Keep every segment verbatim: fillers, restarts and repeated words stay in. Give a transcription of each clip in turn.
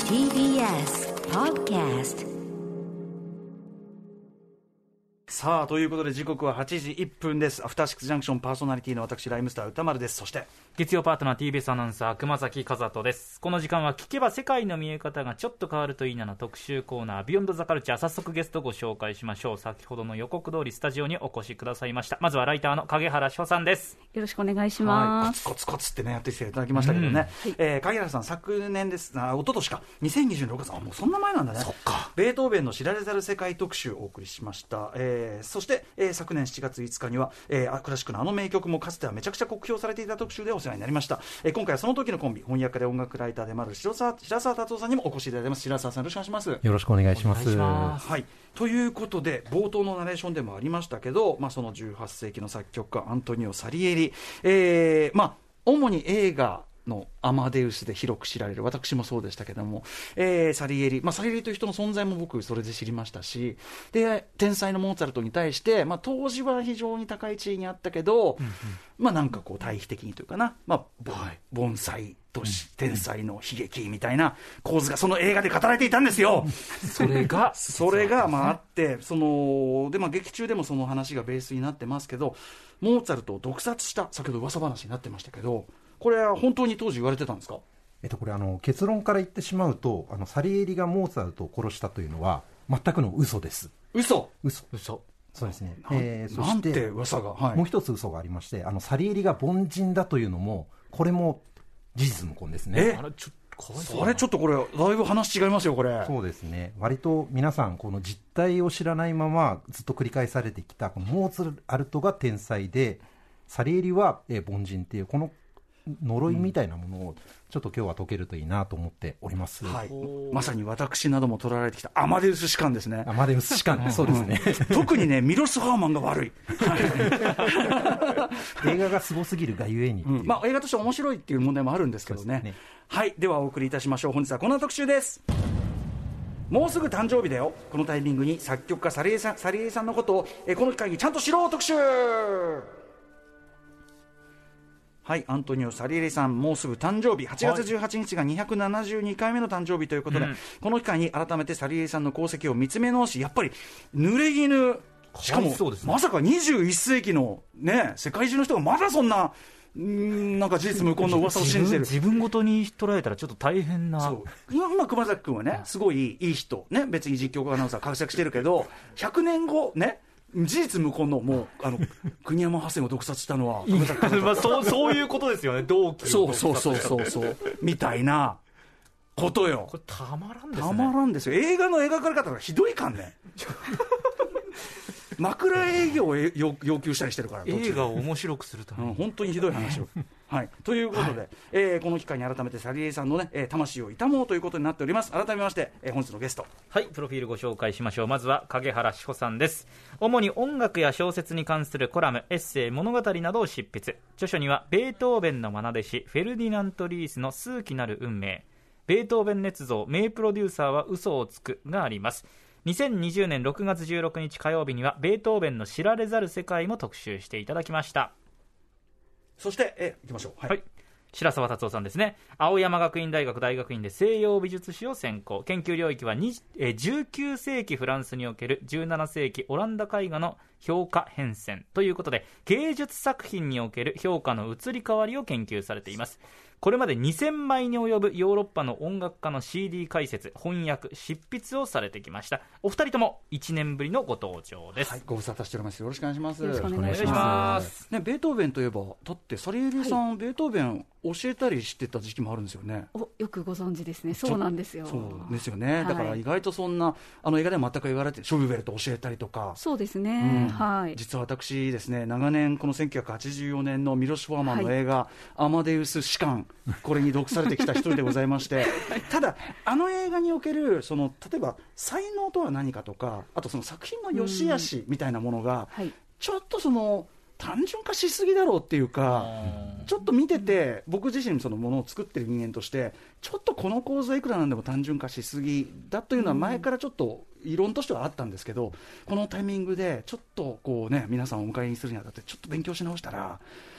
ティービーエス Podcast。 さあということで時刻ははちじいっぷんです。アフターシックスジャンクションパーソナリティの私ライムスター歌丸です。そして月曜パートナー ティービーエス アナウンサー熊崎和人です。この時間は聞けば世界の見え方がちょっと変わるといいなの特集コーナービヨンドザカルチャー。早速ゲストご紹介しましょう。先ほどの予告通りスタジオにお越しくださいました。まずはライターの影原志保さんです。 よろしくお願いします。 はい、コツコツコツってねやってきていただきましたけどね、うんはいえー、影原さん昨年ですあ一昨年かにせんにじゅうろくねんあもうそんな前なんだね。 そっか。 ベートーベンの知られざる世界特集をお送りしました、えー、そして、えー、昨年しちがついつかには、えー、クラシックのあの名曲もかつてはめちゃくちゃ酷評されていた特集でお世話になりました、えー、今回はその時のコンビ翻訳家で音楽ライターでもある白澤、白澤達夫さんにもお越しいただいてます。白澤さんよろしくお願いします。 よろしくお願いします。 はい、ということで冒頭のナレーションでもありましたけど、まあ、そのじゅうはっせいきの作曲家アントニオ・サリエリ、えーまあ、主に映画のアマデウスで広く知られる私もそうでしたけども、えー、サリエリ、まあ、サリエリという人の存在も僕それで知りましたし、で天才のモーツァルトに対して、まあ、当時は非常に高い地位にあったけど、うんうんまあ、なんかこう対比的にというかな、まあはい、盆栽とし天才の悲劇みたいな構図がその映画で語られていたんですよ。 それがそれがまああってそので、まあ、劇中でもその話がベースになってますけど、モーツァルトを毒殺した先ほど噂話になってましたけど、これは本当に当時言われてたんですか？ えっと、これあの結論から言ってしまうと、あのサリエリがモーツァルトを殺したというのは全くの嘘です。 嘘嘘嘘そうですね。 えー、そしてなんて噂が、はい、 もう一つ嘘がありまして、あのサリエリが凡人だというのもこれも事実無根ですね。 えあれちょそれちょっとこれだいぶ話違いますよこれ。 そうですね。割と皆さんこの実態を知らないままずっと繰り返されてきたこのモーツァルトが天才でサリエリは、えー、凡人っていうこの呪いみたいなものをちょっと今日は解けるといいなと思っております、 はい、まさに私なども取られてきたアマデウス士官ですね。 アマデウス士官そうですね特にねミロス・ハーマンが悪い映画がすごすぎるがゆえに、 うんまあ、映画として面白いっていう問題もあるんですけど ね, ねはいではお送りいたしましょう。本日はこんな特集です。もうすぐ誕生日だよ。このタイミングに作曲家サリエリさん、サリエリさんのことをえこの機会にちゃんと知ろう特集。はい、アントニオ・サリエリさんもうすぐ誕生日、はちがつじゅうはちにちがにひゃくななじゅうにかいめの誕生日ということで、うん、この機会に改めてサリエリさんの功績を見つめ直し、やっぱり濡れ衣、しかも、ね、まさかにじゅういっせいきの、ね、世界中の人がまだそんなうんなんか事実無根の噂を信じてる自分ごとに捉えたらちょっと大変な。 そう今熊崎君はねすごいいい人、ね、別に実況アナウンサー活躍してるけどひゃくねんごね事実無根のもうあの国山ハセンを毒殺したのは熊崎君まあ、そう、そういうことですよね。同期そうそうそうそうそうみたいなことよ。 これたまらんですね。 たまらんですよ。映画の描かれ方がひどいかんね枕営業を要求したりしてるから映画を面白くするために、 うん、本当にひどい話をはい、ということで、はいえー、この機会に改めてサリエリさんの、ねえー、魂を悼もうということになっております。改めまして、えー、本日のゲスト、 はい、プロフィールご紹介しましょう。まずは影原志保さんです。主に音楽や小説に関するコラム、エッセイ、物語などを執筆。著書にはベートーベンの愛弟子フェルディナント・リースの数奇なる運命、ベートーベン捏造、名プロデューサーは嘘をつくがあります。にせんにじゅうねんろくがつじゅうろくにち火曜日にはベートーベンの知られざる世界も特集していただきました。 そしてえいきましょう。はい、はい白澤達夫さんですね。青山学院大学大学院で西洋美術史を専攻。研究領域はじゅうきゅうせいきフランスにおけるじゅうななせいきオランダ絵画の評価変遷ということで、芸術作品における評価の移り変わりを研究されています。これまでにせんまいに及ぶヨーロッパの音楽家の シーディー 解説、翻訳、執筆をされてきました。お二人ともいちねんぶりのご登場です。 はい、ご無沙汰しております。よろしくお願いします。 よろしくお願いします。 ね、ベートーベンといえばだってサリエリさん、はい、ベートーベン教えたりしてた時期もあるんですよね。 およくご存知ですね。そうなんですよ。 そうですよね、だから意外とそんなあの映画でも全く言われてショビュベルト教えたりとか。 そうですね、うんはい、 実は私ですね長年このせんきゅうひゃくはちじゅうよねんのミロシュ・フォーマンの映画、はい、アマデウス士官これに毒されてきた一人でございまして、ただあの映画におけるその例えば才能とは何かとか、あとその作品の良し悪しみたいなものが、はい、ちょっとその単純化しすぎだろうっていうか、ちょっと見てて僕自身そのものを作ってる人間としてちょっとこの構図はいくらなんでも単純化しすぎだというのは前からちょっと異論としてはあったんですけど、このタイミングでちょっとこうね皆さんをお迎えにするにあたってちょっと勉強し直したら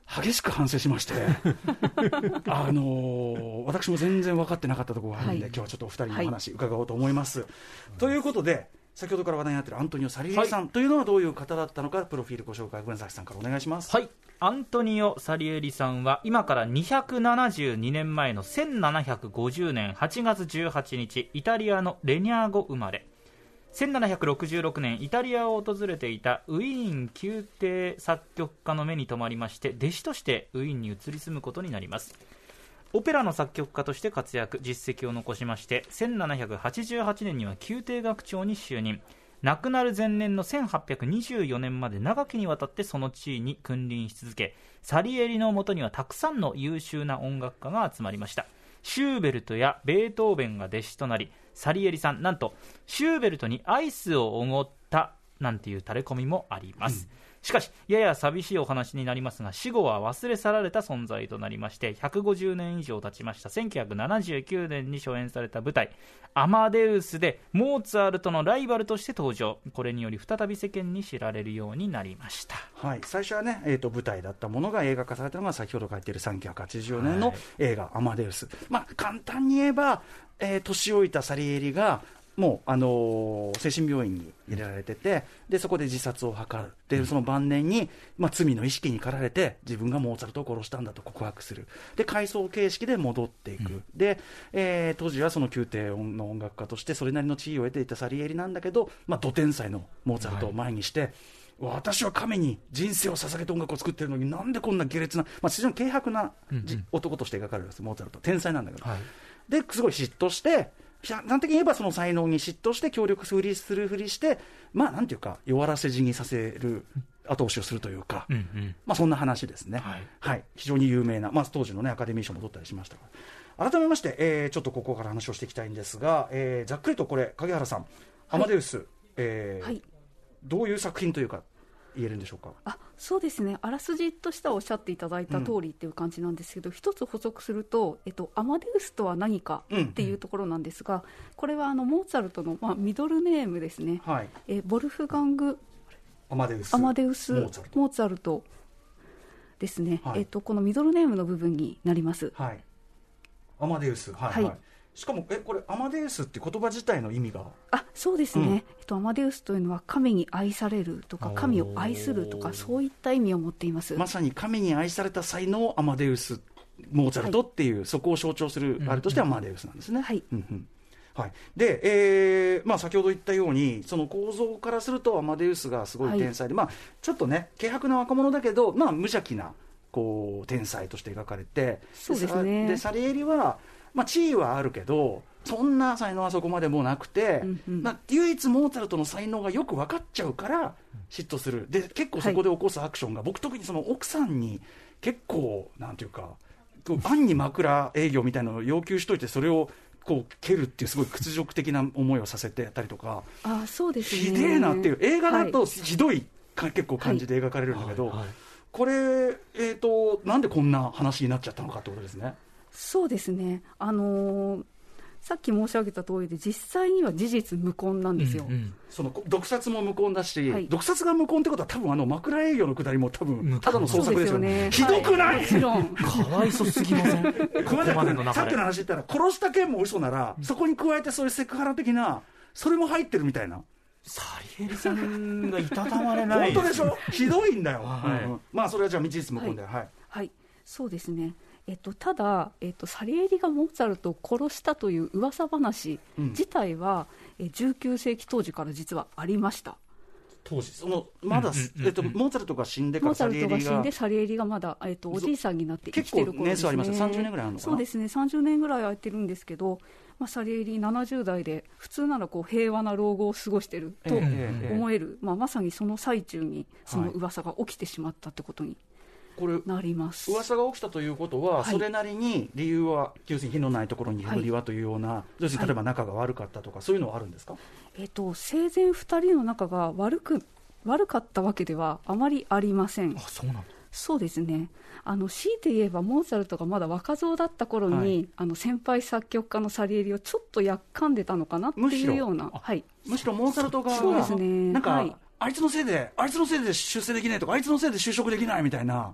激しく反省しましてあのー、私も全然分かってなかったところがあるんで、はい、今日はちょっとお二人のお話伺おうと思います、はい、ということで先ほどから話題になっているアントニオ・サリエリさん、はい、というのはどういう方だったのか、プロフィールご紹介、文崎さんからお願いします。 はい、アントニオ・サリエリさんは今からにひゃくななじゅうにねんまえのせんななひゃくごじゅうねんはちがつじゅうはちにち、イタリアのレニャーゴ生まれ。せんななひゃくろくじゅうろくねん、イタリアを訪れていたウィーン宮廷作曲家の目に留まりまして、弟子としてウィーンに移り住むことになります。オペラの作曲家として活躍、実績を残しまして、せんななひゃくはちじゅうはちねんには宮廷楽長に就任。亡くなる前年のせんはっぴゃくにじゅうよねんまで長きにわたってその地位に君臨し続け、サリエリのもとにはたくさんの優秀な音楽家が集まりました。シューベルトやベートーベンが弟子となり、サリエリさん、なんとシューベルトにアイスをおごったなんていう垂れ込みもあります、うん。しかしやや寂しいお話になりますが、死後は忘れ去られた存在となりまして、ひゃくごじゅうねん以上経ちましたせんきゅうひゃくななじゅうきゅうねんに初演された舞台アマデウスでモーツァルトのライバルとして登場。これにより再び世間に知られるようになりました。 はい、最初はね、えーと、舞台だったものが映画化されたのが先ほど書いているせんきゅうひゃくはちじゅうねんの映画、はい、アマデウス。まあ、簡単に言えば、えー、年老いたサリエリがもう、あのー、精神病院に入れられてて、でそこで自殺を図る。でその晩年に、まあ、罪の意識に駆られて自分がモーツァルトを殺したんだと告白する。で回想形式で戻っていく、うん、で、えー、当時はその宮廷の音楽家としてそれなりの地位を得ていたサリエリなんだけど、まあ、ド天才のモーツァルトを前にして、はい、私は神に人生を捧げて音楽を作ってるのになんでこんな下劣な、まあ、非常に軽薄な、うんうん、男として描かれるんです。モーツァルト天才なんだけど、はい、ですごい嫉妬して、端的に言えばその才能に嫉妬して協力するふりして、まあなんていうか弱らせ死にさせる後押しをするというか、うんうん、まあそんな話ですね、はいはい、非常に有名な、まあ、当時の、ね、アカデミー賞も取ったりしましたが、改めまして、えー、ちょっとここから話をしていきたいんですが、えー、ざっくりとこれ影原さん、はい、アマデウス、えーはい、どういう作品というか言えるんでしょうか。 あ、そうですね、あらすじとしてはおっしゃっていただいた通りっていう感じなんですけど、うん、一つ補足すると、えっと、アマデウスとは何かっていうところなんですが、うん、これはあのモーツァルトの、まあ、ミドルネームですね、はい、えボルフガングアマデウス、 アマデウスモーツァルト、モーツァルトですね、はい、えっと、このミドルネームの部分になります、 はい、アマデウス、はい、はい、しかもえこれアマデウスって言葉自体の意味が、 あ、そうですね、うん、えっと、アマデウスというのは神に愛されるとか神を愛するとかそういった意味を持っています。 まさに神に愛された才能をアマデウスモーツァルトっていう、はい、そこを象徴するあれとしてアマデウスなんですね、うん、はい、うんうん、はい、で、えーまあ、先ほど言ったようにその構造からするとアマデウスがすごい天才で、はい、まあ、ちょっとね軽薄な若者だけど、まあ、無邪気なこう天才として描かれて、 そうですね、 でサリエリは、まあ、地位はあるけどそんな才能はそこまでもなくて、うんうん、まあ、唯一モーツァルトの才能がよく分かっちゃうから嫉妬する。で結構そこで起こすアクションが、はい、僕特にその奥さんに結構なんていうか暗に枕営業みたいなのを要求しといてそれをこう蹴るっていうすごい屈辱的な思いをさせてたりとか、 あ、そうですね、 ひでえなっていう、映画だとひどい、はい、結構感じで描かれるんだけど、はいはいはい、これ、えーと、なんでこんな話になっちゃったのかってことですね。 そうですね、あのーさっき申し上げた通りで実際には事実無根なんですよ、うんうん、 その毒殺も無根だし、はい、毒殺が無根ってことは多分あの枕営業のくだりも多分ただの創作ですよね。ひどくない、はい、もちろんかわいそすぎませんここまでの中でさっきの話言ったら殺した件も嘘なら、うん、そこに加えてそういうセクハラ的なそれも入ってるみたいな。 サリエリさんがいたたまれない本当でしょ、ひどいんだよ、はい、うん、まあそれはじゃあ事実無根で、はい、はい、 はい、そうですね。えっと、ただ、えっと、サリエリがモーツァルトを殺したという噂話自体は、うん、えじゅうきゅうせいき当時から実はありました。 当時そのまだ、うんうんうんうん、えっと、モーツァルトが死んでからサリエリがモーツァルトが死んでサリエリがまだ、えっと、おじいさんになって生きてる頃ですね。 結構年数ありますよ。さんじゅうねんぐらいあるのかな。 そうですね、さんじゅうねんぐらい空いてるんですけど、まあ、サリエリななじゅうだいで普通ならこう平和な老後を過ごしてると思える、えーえーまあ、まさにその最中にその噂が起きてしまったってことに、はい、これなります。 噂が起きたということは、はい、それなりに理由は要するに火のないところに煙りはというような、はい、要するに例えば仲が悪かったとか、はい、そういうのはあるんですか。 えーと、生前ふたりの仲が悪く悪かったわけではあまりありません。 あ、そうなんだ。 そうですね、あの強いて言えばモーツァルトがまだ若造だった頃に、はい、あの先輩作曲家のサリエリをちょっとやっかんでたのかなっていうような、 はい、むしろモーツァルト側がそうですね、 なんか、 はい、 あいつのせいであいつのせいで出世できないとかあいつのせいで就職できないみたいな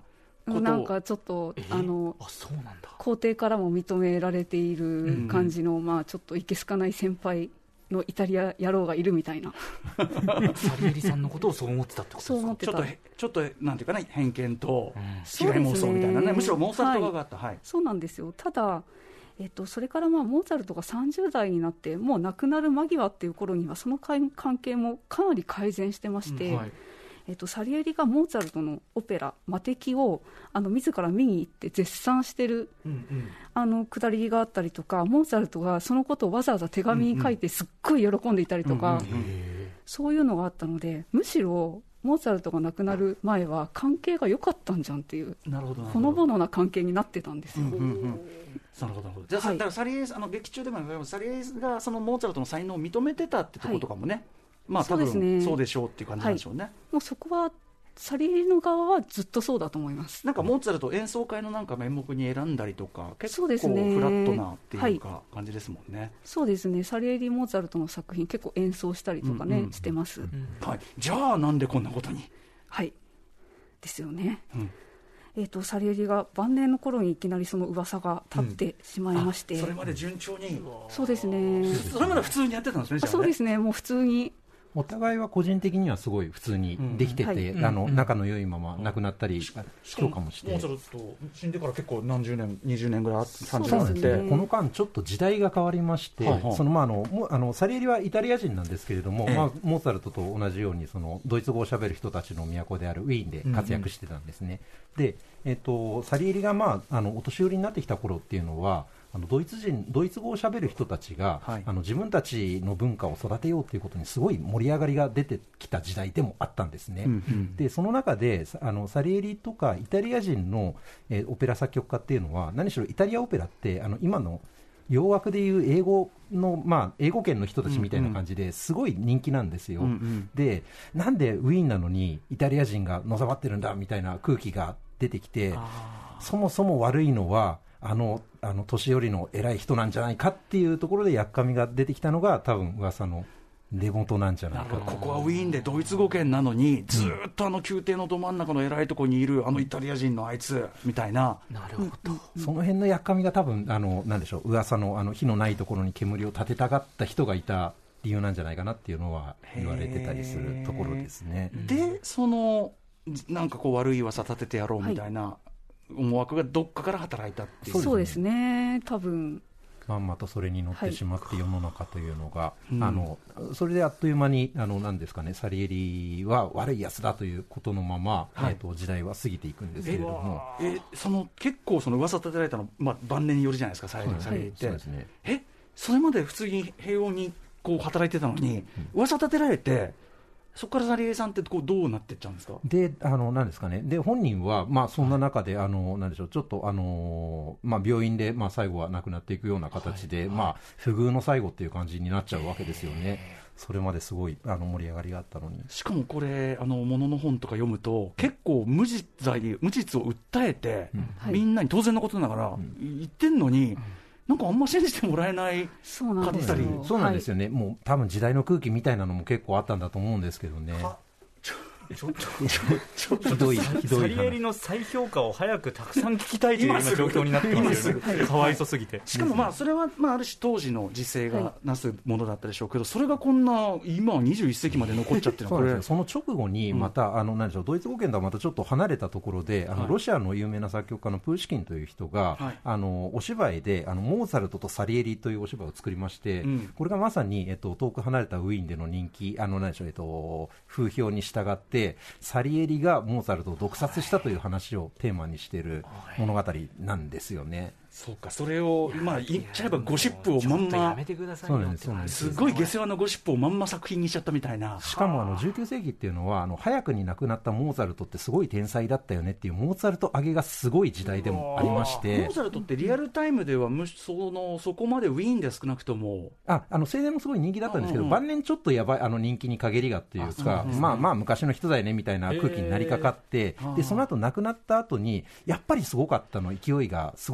ことをなんかちょっと、 えーあのあそうなんだ。 皇帝からも認められている感じの、まあ、ちょっといけすかない先輩のイタリア野郎がいるみたいなサリエリさんのことをそう思ってたってことですか。 そう思ってたちょっとへちょっとなんていうかな、偏見とうん違い妄想みたいなね、 そうですねむしろモーツァルト側があった、はいそうなんですよ。ただ、えっと、それからまあモーツァルトがさんじゅう代になってもう亡くなる間際っていう頃にはその関関係もかなり改善してまして、 うんはいえっと、サリエリがモーツァルトのオペラ「魔敵」をあの自ら見に行って絶賛してるうんうんあのくだりがあったりとか、モーツァルトがそのことをわざわざ手紙に書いてすっごい喜んでいたりとか、 うんうんうんそういうのがあったので、むしろモーツァルトが亡くなる前は関係が良かったんじゃんっていうなるほどなるほどほのぼのな関係になってたんですよ。 うんうんうんなるほどなるほど。じゃあ、 はいだからサリエリあの劇中でもサリエリがそのモーツァルトの才能を認めてたってとことかもね、まあ多分そうですねそうでしょうっていう感じなんでしょうね。 もうそこはサリエリの側はずっとそうだと思います。 なんかモーツァルト演奏会のなんか面目に選んだりとか結構そうですねフラットなっていうか感じですもんね。 そうですね、サリエリ・モーツァルトの作品結構演奏したりとかね、 うんうんしてます、 はい。じゃあなんでこんなことに。 はいですよね、 うんえー、とサリエリが晩年の頃にいきなりその噂が立ってしまいまして、 あそれまで順調に。 そうですねそれまで普通にやってたんですね。じゃあねあそうですね、もう普通にお互いは個人的にはすごい普通にできてて、 うんあのうん仲の良いまま亡くなったりとかもして、 モーツァルト死んでから結構何十年にじゅうねんぐらいさんじゅそうう年ってですねこの間ちょっと時代が変わりまして、 はあはあそのまああのもうあのサリエリはイタリア人なんですけれども、 ええまあ、モーツァルトと同じようにそのドイツ語をしゃべる人たちの都であるウィーンで活躍してたんですね。で、えっと、サリエリが、まあ、あのお年寄りになってきた頃っていうのはあのドイツ人ドイツ語をしゃべる人たちが、 はいあの自分たちの文化を育てようということにすごい盛り上がりが出てきた時代でもあったんですね。 うんうんでその中であのサリエリとかイタリア人の、えーオペラ作曲家っていうのは何しろイタリアオペラってあの今の洋楽でいう英語の、まあ、英語圏の人たちみたいな感じですごい人気なんですよ。 うんうんでなんでウィーンなのにイタリア人がのさばってるんだみたいな空気が出てきて、そもそも悪いのはあのあの年寄りの偉い人なんじゃないかっていうところでやっかみが出てきたのが多分噂の出元なんじゃないかと。 ここはウィーンでドイツ語圏なのにずーっとあの宮廷のど真ん中の偉いところにいるあのイタリア人のあいつみたいな。 なるほど。 その辺のやっかみが多分あのなんでしょう噂のあの火のないところに煙を立てたがった人がいた理由なんじゃないかなっていうのは言われてたりするところですね。 でそのなんかこう悪い噂立ててやろうみたいな思惑がどっかから働いたっていう。 そうですね、多分まんまとそれに乗ってしまって世の中というのが、 うんあのそれであっという間にあのなんですかね、サリエリは悪いやつだということのまま、 はいえっと時代は過ぎていくんですけれども、 えその結構その噂立てられたの、まあ、晩年によるじゃないですか、サリはいサリエリって、 そうですね。 えそれまで普通に平穏にこう働いてたのに、噂立てられて、そこからサリエリさんってこうどうなっていっちゃうんですか。 で、あの、なんですかね。で、本人は、まあ、そんな中で、あの、なんでしょう、ちょっと、あの、まあ、病院で、まあ、最後は亡くなっていくような形で、まあ、不遇の最後っていう感じになっちゃうわけですよね。それまですごい、あの、盛り上がりがあったのに。 しかもこれ、あのものの本とか読むと、結構無実罪、無実を訴えて、 はいみんなに当然のことながら言ってんのに、なんかあんま信じてもらえない。 そうなんです買ったよりそうなんですよね。もう、多分時代の空気みたいなのも結構あったんだと思うんですけどね。 ちょっとひどい、ひどいサリエリ話。 の再評価を早くたくさん聞きたいという今状況になってますよね。かわいそすぎて。 しかもまあそれはまあある種当時の時勢がなすものだったでしょうけど、それがこんな今にじゅういっ世紀まで残っちゃってるのはこれそうなんですよ。その直後にまた、あのなんでしょう、ドイツ語圏とはまたちょっと離れたところで、あのはいロシアの有名な作曲家のプーシキンという人が、 はいあのお芝居であのモーツァルトとサリエリというお芝居を作りまして、 うんこれがまさに、えっと、遠く離れたウィーンでの人気、あのなんでしょう、えっと、風評に従ってサリエリがモーツァルトを毒殺したという話をテーマにしている物語なんですよね。 そうか、それをまあ言っちゃえばゴシップをまんまちょっとやめ、てくださいよそうなんですそうなんですすごい下世話なゴシップをまんま作品にしちゃったみたいな。 しかもあのじゅうきゅう世紀っていうのはあの早くに亡くなったモーツァルトってすごい天才だったよねっていうモーツァルト上げがすごい時代でもありましモてー、ツァルトってリアルタイムではむしそのそこまでウィーンで少なくともああの青年もすごい人気だったんですけど、 うんうん晩年ちょっとやばいあの人気に陰りがっていうか、 あそうなんですねまあまあ昔の人だよねみたいな空気になりかかって、 へーでその後亡くなった後にやっぱりすごかったの勢いがすごかったん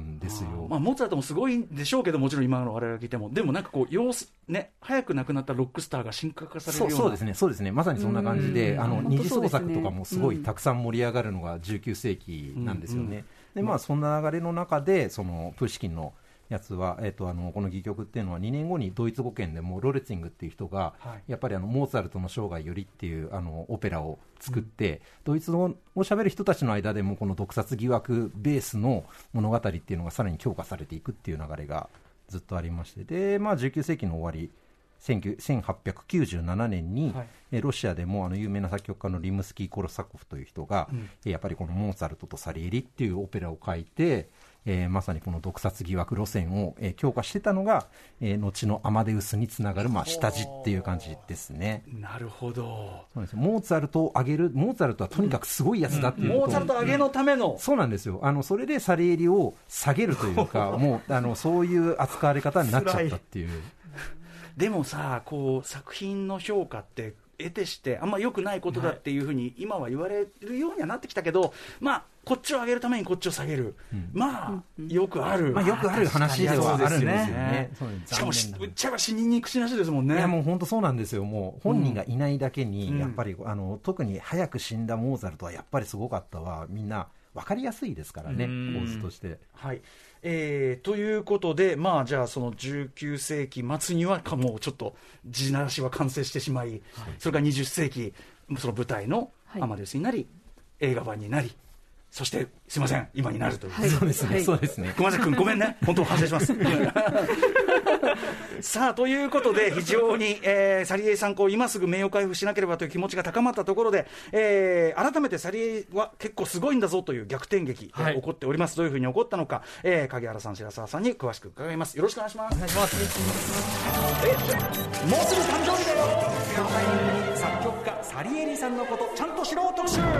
んですよ。 まあ、モーツァルトもすごいんでしょうけど、もちろん今の我々が聞いても、でもなんかこう様子、ね、早く亡くなったロックスターが神格化されるような。 そう、そうですね、そうですね、まさにそんな感じで、あの二次創作とかもすごいうんたくさん盛り上がるのがじゅうきゅう世紀なんですよね。 うんうんでまあ、そんな流れの中でそのプーシキンのやつは、えー、とあのこの戯曲っていうのはにねんごにドイツ語圏でもロレツィングっていう人が、 はい、 やっぱりあのモーツァルトの生涯よりっていうあのオペラを作って、うん、ドイツ語をしゃべる人たちの間でもこの毒殺疑惑ベースの物語っていうのがさらに強化されていくっていう流れがずっとありまして、で、まあ、じゅうきゅう世紀の終わりせんはっぴゃくきゅうじゅうななねんに、はい、ロシアでもあの有名な作曲家のリムスキー・コルサコフという人が、うん、やっぱりこのモーツァルトとサリエリっていうオペラを書いて、えー、まさにこの毒殺疑惑路線を、えー、強化してたのが、えー、後のアマデウスにつながる、まあ、下地っていう感じですね。 なるほど。 そうです。モーツァルトを上げる、モーツァルトはとにかくすごいやつだっていうこと、うんうん、モーツァルト上げのための、 うん、そうなんですよ。あのそれでサリエリを下げるというかもうあのそういう扱われ方になっちゃったっていう。 でもさ、こう作品の評価って得てしてあんま良くないことだっていうふうに今は言われるようにはなってきたけど、はい、まあこっちを上げるためにこっちを下げる、うん、まあ、うん、よくある、 まあ、よくある話ではあるんですよね。 しかも言っちゃえば死人に口なしですもんね。 いやもう本当そうなんですよ。もう本人がいないだけに、うん、やっぱりあの特に早く死んだモーツァルトはやっぱりすごかったわ。みんな分かりやすいですからね、構図として。 はい、えー、ということで、まあ、じゃあそのじゅうきゅう世紀末にはもうちょっと地ならしは完成してしまい、はい、それからにじゅっ世紀その舞台のアマデウスになり、はい、映画版になり、そしてすいません今になるという、 はい、そうですね、はい、そうですね。 熊崎君ごめんね本当反省しますさあということで非常に、えー、サリエリさんこう今すぐ名誉回復しなければという気持ちが高まったところで、えー、改めてサリエリは結構すごいんだぞという逆転劇が起こっております、はい、どういうふうに起こったのか、えー、影原さん白澤さんに詳しく伺います。よろしくお願いします。お願いします。えもうすぐ誕生日だよ。そのタイミングに作曲家サリエリさんのことちゃんと知ろう特集。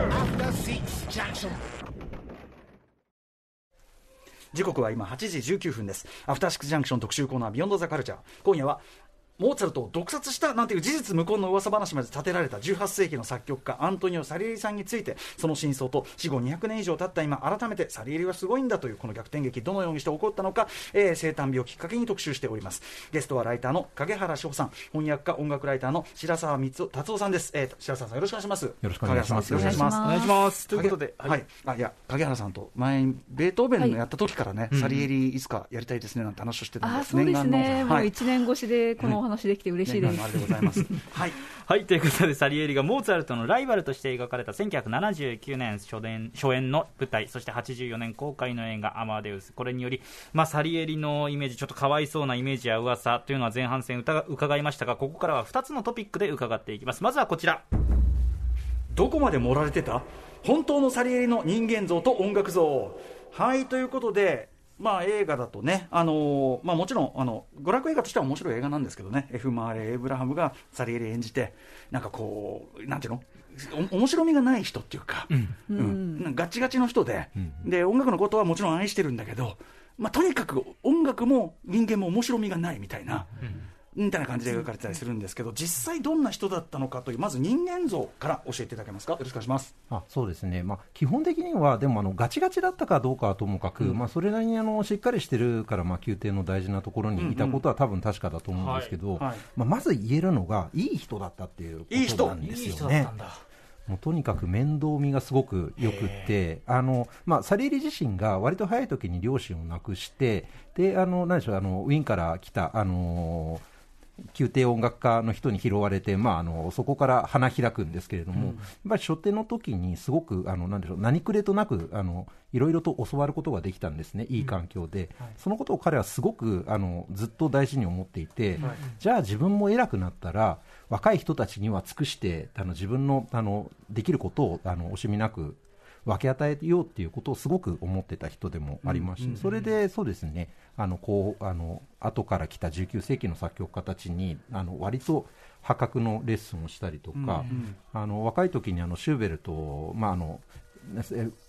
時刻は今はちじじゅうきゅうふんです。アフターシックスジャンクション特集コーナービヨンドザカルチャー。今夜はモーツァルトを毒殺したなんていう事実無根の噂話まで立てられたじゅうはっ世紀の作曲家アントニオ・サリエリさんについて、その真相と死後にひゃくねん以上経った今改めてサリエリはすごいんだというこの逆転劇どのようにして起こったのか、えー、生誕日をきっかけに特集しております。ゲストはライターの影原志保さん、翻訳家音楽ライターの白澤達夫さんです。えー、白澤さんよろしくお願いします。よろしくお願いします。 よろしくお願いします。 お願いします。ということで、 はい、はい、あいや影原さんと前ベートーベンのやった時からね、はい、サリエリいつかやりたいですねなんて話をしてたんで、 あそうですね、もういちねん越しでこのお話できて嬉しいです。 ありがとうございますはい、 はい、ということでサリエリがモーツァルトのライバルとして描かれたせんきゅうひゃくななじゅうきゅうねん初演、初演の舞台、そしてはちじゅうよねん公開の映画アマデウス、これにより、まあ、サリエリのイメージ、ちょっとかわいそうなイメージや噂というのは前半戦伺いましたが、ここからはふたつのトピックで伺っていきます。まずはこちら。 どこまで盛られてた本当のサリエリの人間像と音楽像。はい、ということでまあ、映画だとね、あのーまあ、もちろんあの娯楽映画としては面白い映画なんですけどね、 F マーレー・エイブラハムがサリエリ演じて、なんかこうなんていうのお面白みがない人っていうか、うんうん、ガチガチの人で、うん、で音楽のことはもちろん愛してるんだけど、まあ、とにかく音楽も人間も面白みがないみたいな、うんみたいな感じで描かれてたりするんですけど、実際どんな人だったのかというまず人間像から教えていただけますか。よろしくお願いします。 あそうですね、まあ、基本的にはでもあのガチガチだったかどうかはともかく、うんまあ、それなりにあのしっかりしてるから、まあ、宮廷の大事なところにいたことは多分確かだと思うんですけど、まあ、まず言えるのがいい人だったっていうことなんですよね。もうとにかく面倒見がすごくよくってあの、まあ、サリエリ自身が割と早い時に両親を亡くしてであの何でしょうあのウィーンから来たあの宮廷音楽家の人に拾われて、まあ、あのそこから花開くんですけれども、うん、やっぱり初手の時にすごくあのなんでしょう何くれとなくあのいろいろと教わることができたんですね、いい環境で、うんはい、そのことを彼はすごくあのずっと大事に思っていて、はい、じゃあ自分も偉くなったら若い人たちには尽くしてあの自分の、あのできることをあの惜しみなく分け与えようっていうことをすごく思ってた人でもありまして、うんうんうん、それでそうですねあのこうあの後から来たじゅうきゅう世紀の作曲家たちにあの割と破格のレッスンをしたりとか、うんうん、あの若い時にあのシューベルト、まあ、あの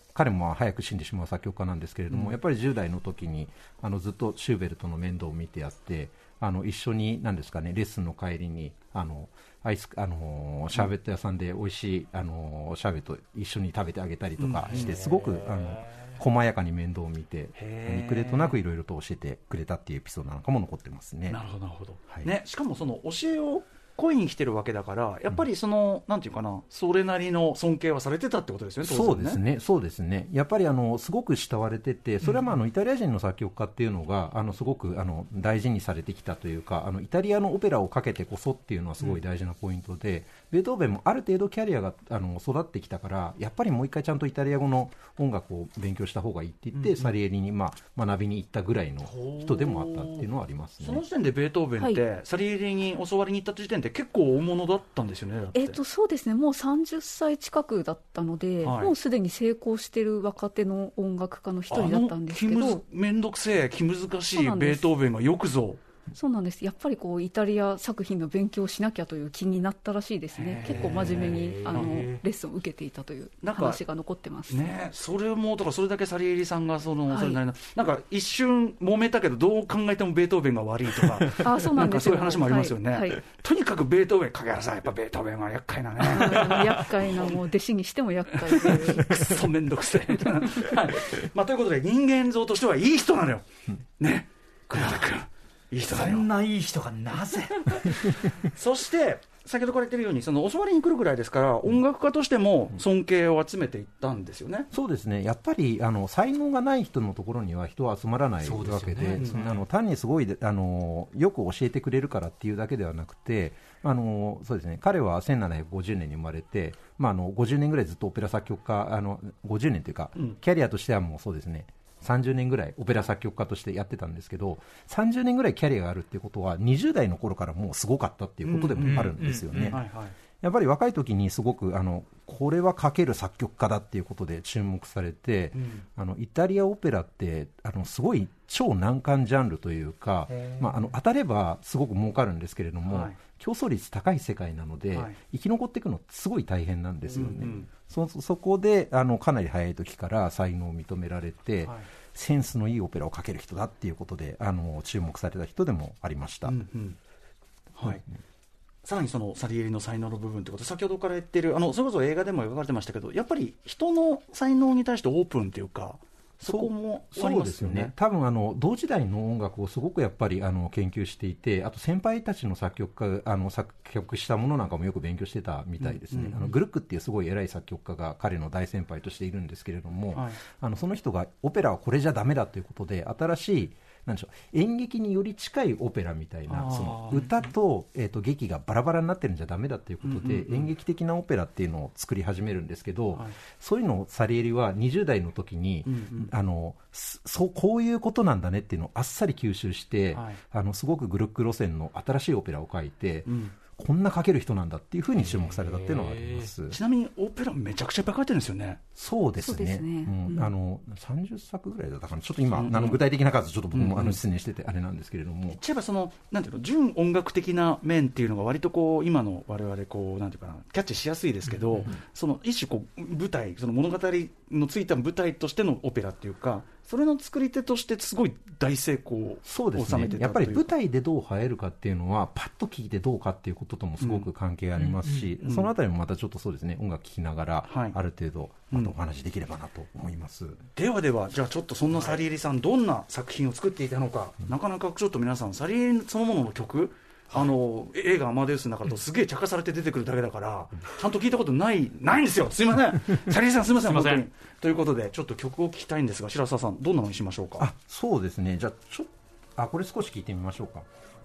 彼も早く死んでしまう作曲家なんですけれども、 うん、 やっぱりじゅう代の時にあのずっとシューベルトの面倒を見てやって、あの一緒に何ですかね、レッスンの帰りにあのアイスあのシャーベット屋さんで美味しいあのシャーベット一緒に食べてあげたりとかして、すごくあの細やかに面倒を見て、見くれとなくいろいろと教えてくれたっていうエピソードなんかも残ってますね。 なるほどなるほど、 はい、 ね、しかもその教えを恋に来てるわけだから、やっぱりその、うん、なんていうかな、それなりの尊敬はされてたってことですよね、当然ね。 そうですね、そうですね。やっぱりあのすごく慕われてて、それはまああのイタリア人の作曲家っていうのがあのすごくあの大事にされてきたというか、あのイタリアのオペラをかけてこそっていうのはすごい大事なポイントで、うん、ベートーベンもある程度キャリアがあの育ってきたから、やっぱりもう一回ちゃんとイタリア語の音楽を勉強した方がいいって言って、うん、サリエリにまあ学びに行ったぐらいの人でもあったっていうのはありますね。 その時点でベートーベンって、はい、サリエリに教わりに行った時点で結構大物だったんですよね。だってえーとそうですね、もうさんじゅっさい近くだったので、はい、もうすでに成功している若手の音楽家の一人だったんですけど、 めんどくせえ気難しいベートーベンがよくぞ。 そうなんです。やっぱりこうイタリア作品の勉強をしなきゃという気になったらしいですね。結構真面目にあのレッスンを受けていたという話が残ってます。 ね、それもとかそれだけサリエリさんがその、 はい、 それなりのなんか一瞬揉めたけどどう考えてもベートーベンが悪いとか、 あ、そうなんですよ。 なんかそういう話もありますよね。 はいはい、 とにかくベートーベン影原さんやっぱベートーベンは厄介なね。 厄介なもう弟子にしても厄介でくそめんどくせえみたいな。はい。まあということで人間像としてはいい人なのよ。ね、黒田君。いい人だよ。 そんないい人がなぜそして先ほどから言ってるようにその教わりに来るぐらいですから、音楽家としても尊敬を集めていったんですよね。 そうですね、やっぱりあの才能がない人のところには人は集まらないわけ で, で、ね、あの単にすごいあのよく教えてくれるからっていうだけではなくて、あのそうですね、彼はせんななひゃくごじゅうねんに生まれて、まあ、あのごじゅうねんぐらいずっとオペラ作曲家、あのごじゅうねんというか、うん、キャリアとしてはもうそうですねさんじゅうねんぐらいオペラ作曲家としてやってたんですけど、さんじゅうねんぐらいキャリアがあるっていうことはにじゅう代の頃からもうすごかったっていうことでもあるんですよね。やっぱり若い時にすごくあのこれは書ける作曲家だっていうことで注目されて、うん、あのイタリアオペラってあのすごい超難関ジャンルというか、まあ、あの当たればすごく儲かるんですけれども、はい、競争率高い世界なので、はい、生き残っていくのすごい大変なんですよね。うんうん、そ, そこであのかなり早い時から才能を認められて、はい、センスのいいオペラを書ける人だっていうことであの注目された人でもありました。うんうん、 はい、さらにそのサリエリの才能の部分ということ、先ほどから言ってるあのそれこそ映画でも描かれてましたけど、やっぱり人の才能に対してオープンというか、そこもありますよね。そうですよね。 多分あの同時代の音楽をすごくやっぱりあの研究していて、あと先輩たちの作曲家あの作曲したものなんかもよく勉強してたみたいですね。うんうんうん、あのグルックっていうすごい偉い作曲家が彼の大先輩としているんですけれども、はい、あのその人がオペラはこれじゃダメだということで、新しいなんでしょう、演劇により近いオペラみたいな、その歌と、えーと劇がバラバラになってるんじゃダメだということで、うんうんうん、演劇的なオペラっていうのを作り始めるんですけど、はい、そういうのをサリエリはにじゅう代の時に、うんうん、あのそうこういうことなんだねっていうのをあっさり吸収して、はい、あのすごくグルック路線の新しいオペラを書いて、うん、こんな書ける人なんだっていうふうに注目されたっていうのはあります。 ちなみにオペラめちゃくちゃいっぱい書いてるんですよね。 そうですね、うん、あのさんじゅっさくぐらいだったかな、ちょっと今、うん、あの具体的な数ちょっと僕も、うん、あの失念しててあれなんですけれども、 言っちゃえばそのなんていうの、純音楽的な面っていうのが割とこう今の我々こうなんていうかな、キャッチしやすいですけど、うんうん、その一種こう舞台、その物語のついた舞台としてのオペラっていうか、それの作り手としてすごい大成功を収めてたという。そうですね、 やっぱり舞台でどう映えるかっていうのはパッと聞いてどうかっていうことともすごく関係ありますし、うんうんうん、そのあたりもまたちょっとそうですね、音楽聴きながら、はい、ある程度あとお話できればなと思います、うん、 ではではじゃあちょっとそんなサリエリさんどんな作品を作っていたのか、うん、なかなかちょっと皆さんサリエリそのものの曲、あの映画アマデウスの中だとすげえ茶化されて出てくるだけだから、ちゃんと聞いたことないないんですよ。すいませんサリエリさんすいません本当に。ということでちょっと曲を聴きたいんですが、白澤さんどんなのにしましょうか。 あ、そうですね、じゃあちょあこれ少し聴いてみましょうか。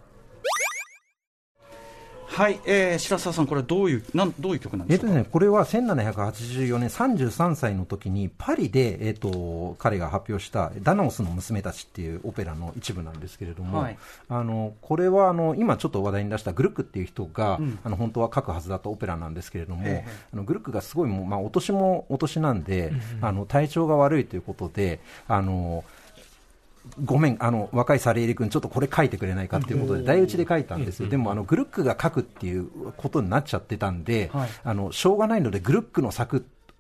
はい、えー、白澤さんこれはどういうなんどういう曲なんですか。 えーとね、これはせんななひゃくはちじゅうよねんさんじゅうさんさいの時にパリで、えー、と彼が発表したダナオスの娘たちっていうオペラの一部なんですけれども、はい、あのこれはあの今ちょっと話題に出したグルックっていう人が、うん、あの本当は書くはずだったオペラなんですけれども、えー、あのグルックがすごいもう、まあ、お年もお年なんで、うん、あの体調が悪いということで、あのごめんあの若いサリエリ君ちょっとこれ書いてくれないかということで台打ちで書いたんですよ。でもあのグルックが書くっていうことになっちゃってたんで、はい、あのしょうがないのでグルックの作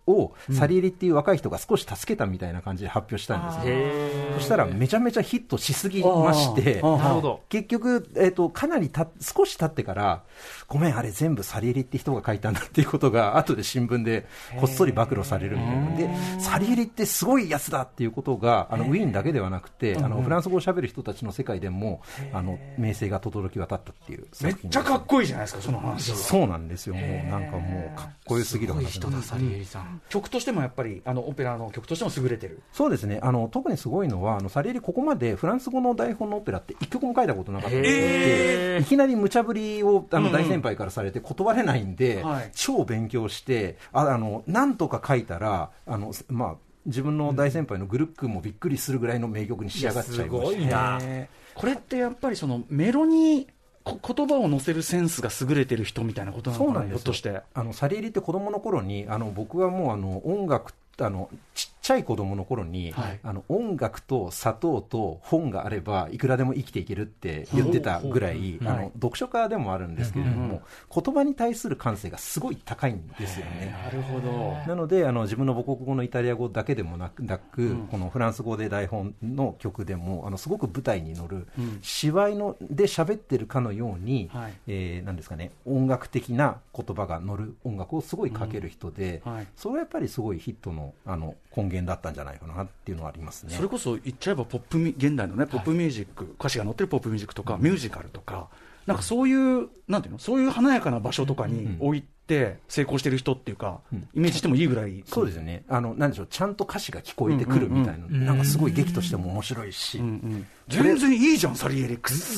をサリエリっていう若い人が少し助けたみたいな感じで発表したんですね。そしたらめちゃめちゃヒットしすぎまして、 なるほど、 結局、えー、とかなりた少し経ってからごめんあれ全部サリエリって人が書いたんだっていうことが後で新聞でこっそり暴露されるみたいなので、サリエリってすごいやつだっていうことがあのウィーンだけではなくて、あのフランス語を喋る人たちの世界でもあの名声が轟き渡ったっていうめっちゃかっこいいじゃないですかその話。 そうなんですよ。もうなんかもうかっこよすぎる話人だサリエリさん。 曲としてもやっぱりあのオペラの曲としても優れてる。 そうですね。あの特にすごいのはあのサリエリここまでフランス語の台本のオペラって一曲も書いたことなかったので、いきなり無茶ぶりをあの大先輩からされて断れないんで、うんはい、超勉強してああのなんとか書いたらあのまあ自分の大先輩のグルックもびっくりするぐらいの名曲に仕上がっちゃいました。すごいな。 これってやっぱりそのメロに言葉を乗せるセンスが優れてる人みたいなことなのかな。そうなんですよ。ひょっとしてあのサリエリって子供の頃にあの僕はもうあの音楽あのちっちゃい子供の頃に、はい、あの音楽と砂糖と本があればいくらでも生きていけるって言ってたぐらい、あの読書家でもあるんですけれども、うん、言葉に対する感性がすごい高いんですよね。 なるほど。 なのであの自分の母国語のイタリア語だけでもなく、なくうん、このフランス語で台本の曲でもあのすごく舞台に乗る、うん、芝居ので喋ってるかのように、はいえー、なんですかね、音楽的な言葉が乗る音楽をすごい書ける人で、うんはい、それはやっぱりすごいヒットのあの根源だったんじゃないかなっていうのはありますね。 それこそ言っちゃえばポップ現代のねポップミュージック、はい、歌詞が載ってるポップミュージックとか、うん、ミュージカルとかなんかそういうなんていうのそういう華やかな場所とかに置いて成功してる人っていうか、うん、イメージしてもいいぐらい。 そうですよね。あのなんでしょう、ちゃんと歌詞が聞こえてくるみたいな、うんうんうん、なんかすごい劇としても面白いし、うんうん、 全然いいじゃんサリエリクソ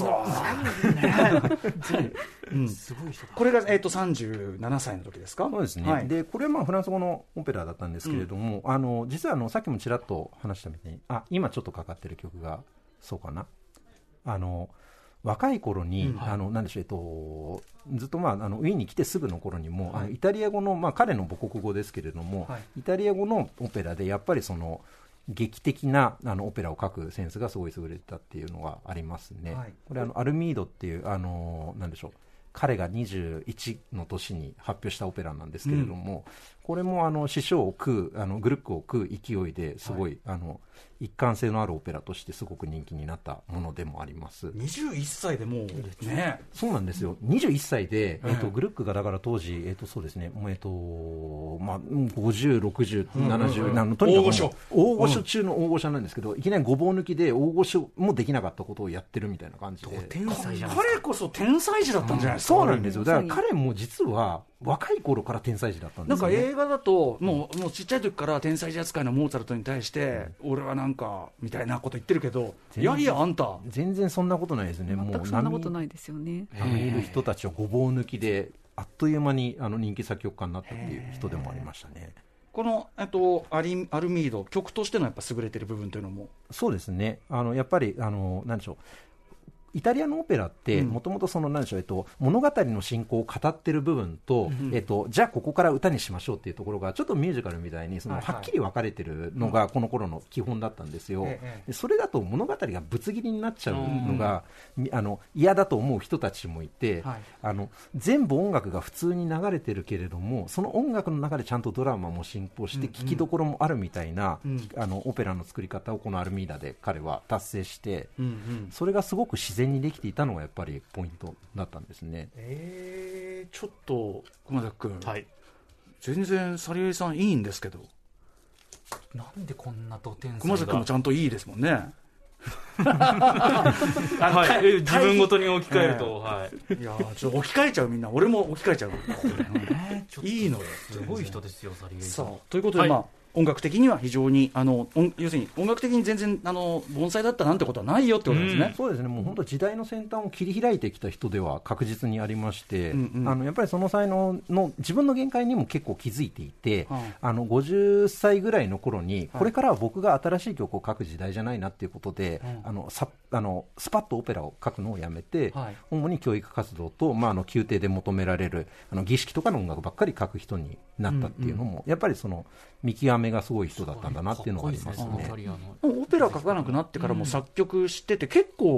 すごい人だ。これが、えー、とさんじゅうななさいの時ですか。 そうですね、はい、でこれはまあフランス語のオペラだったんですけれども、うん、あの実はあのさっきもちらっと話したみたいにあ今ちょっとかかってる曲がそうかなあの若い頃に、うんはい、あのなんでしょう、えっと、ずっと、まあ、あのウィーンに来てすぐの頃にも、はい、あのイタリア語の、まあ、彼の母国語ですけれども、はい、イタリア語のオペラでやっぱりその劇的なあのオペラを書くセンスがすごい優れてたっていうのがありますね、はい、これあのアルミードっていうあのなんでしょう彼がにじゅういちの年に発表したオペラなんですけれども、うん、これもあの師匠を食うあのグルックを食う勢いですごい、はい、あの一貫性のあるオペラとしてすごく人気になったものでもあります。 にじゅういっさいでもうね。 そうなんですよ。にじゅういっさいで、えーと、グルックがだから当時、えーと、そうですね、もうえーとまあ、ごじゅう、ろくじゅう、ななじゅう、うんうん、とにかく大御所大御所中の大御所なんですけど、いきなりごぼう抜きで大御所もできなかったことをやってるみたいな感じで、 天才じゃないですか。彼こそ天才児だったんじゃないですか。 うん、そうなんですよ。だから彼も実は若い頃から天才児だったんですよね。 なんか映画だともう、もうちっちゃい時から天才児扱いのモーツァルトに対して、うん、俺はなんかみたいなこと言ってるけど、いやいやあんた全然そんなことないですね。 全くそんなことないですよね。 あのいる人たちをごぼう抜きであっという間にあの人気作曲家になったっていう人でもありましたね。 このえっとアリアルミード曲としてのやっぱ優れてる部分というのもそうですね。あのやっぱりあのなんでしょう、イタリアのオペラってもともと物語の進行を語ってる部分と、うんえっと、じゃあここから歌にしましょうっていうところがちょっとミュージカルみたいにそのはっきり分かれてるのがこの頃の基本だったんですよ、うん、でそれだと物語がぶつ切りになっちゃうのが、うん、あの嫌だと思う人たちもいて、はい、あの全部音楽が普通に流れてるけれどもその音楽の中でちゃんとドラマも進行して聴きどころもあるみたいな、うん、あのオペラの作り方をこのアルミーダで彼は達成して、うんうん、それがすごく自然にできていたのがやっぱりポイントだったんですね。 えー、ちょっと熊崎君、はい、全然サリエリさんいいんですけどなんでこんなド天才が熊崎君もちゃんといいですもんねはい、自分ごとに置き換えると、はい、 いやちょっと置き換えちゃうみんな俺も置き換えちゃういいのよすごい人ですよサリエリさん。 ということで、はいまあ音楽的には非常にあの要するに音楽的に全然あの盆栽だったなんてことはないよってことですね、 うん、そうですね。もう本当時代の先端を切り開いてきた人では確実にありまして、うんうん、あのやっぱりその才能の自分の限界にも結構気づいていて、はい、あのごじゅっさいぐらいの頃にこれからは僕が新しい曲を書く時代じゃないなっていうことで、はい、あのさあのスパッとオペラを書くのをやめて、はい、主に教育活動と、まあ、あの宮廷で求められるあの儀式とかの音楽ばっかり書く人になったっていうのも、うんうん、やっぱりその見極めがすごい人だったんだなっていうのがありますね。 オペラ書かなくなってからも作曲してて結構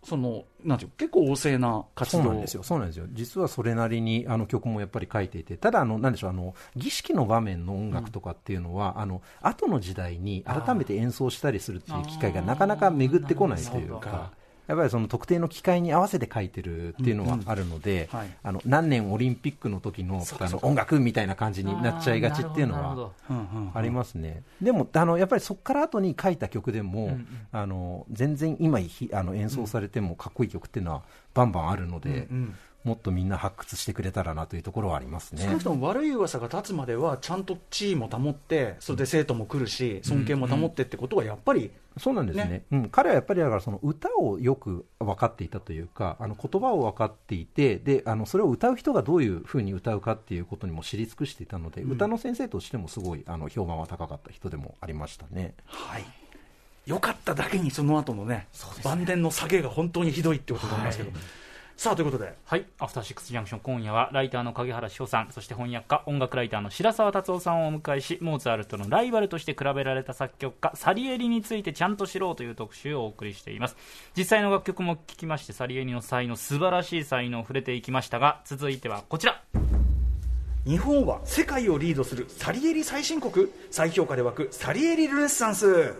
そのなんていう結構旺盛な活動。 そうなんですよ、そうなんですよ。実はそれなりにあの曲もやっぱり書いていて、ただあのなんでしょう、あの儀式の場面の音楽とかっていうのは、うん、あの後の時代に改めて演奏したりするっていう機会がなかなか巡ってこないというか。やっぱりその特定の機会に合わせて書いてるっていうのはあるので、うんうんはい、あの何年オリンピックの時のあの音楽みたいな感じになっちゃいがちっていうのはありますね。でもあのやっぱりそこから後に書いた曲でも、うんうん、あの全然今あの演奏されてもかっこいい曲っていうのはバンバンあるので、うんうんもっとみんな発掘してくれたらなというところはありますね。 少なくとも悪い噂が立つまではちゃんと地位も保って、それで生徒も来るし尊敬も保ってってことはやっぱり、うんうん、 そうなんですね、ねうん、彼はやっぱりだからその歌をよく分かっていたというか、あの言葉を分かっていて、であのそれを歌う人がどういうふうに歌うかっていうことにも知り尽くしていたので、うん、歌の先生としてもすごいあの評判は高かった人でもありましたね。 はい良かっただけにその後の ね, ね晩年の下げが本当にひどいってことになりますけど、はいさあということで、 はい、アフターシックスジャンクション、今夜はライターの影原志保さん、そして翻訳家音楽ライターの白澤達夫さんをお迎えし、モーツァルトのライバルとして比べられた作曲家サリエリについてちゃんと知ろうという特集をお送りしています。実際の楽曲も聴きまして、サリエリの才能、素晴らしい才能を触れていきましたが、続いてはこちら。 日本は世界をリードするサリエリ最新国、再評価で湧くサリエリルネッサンス。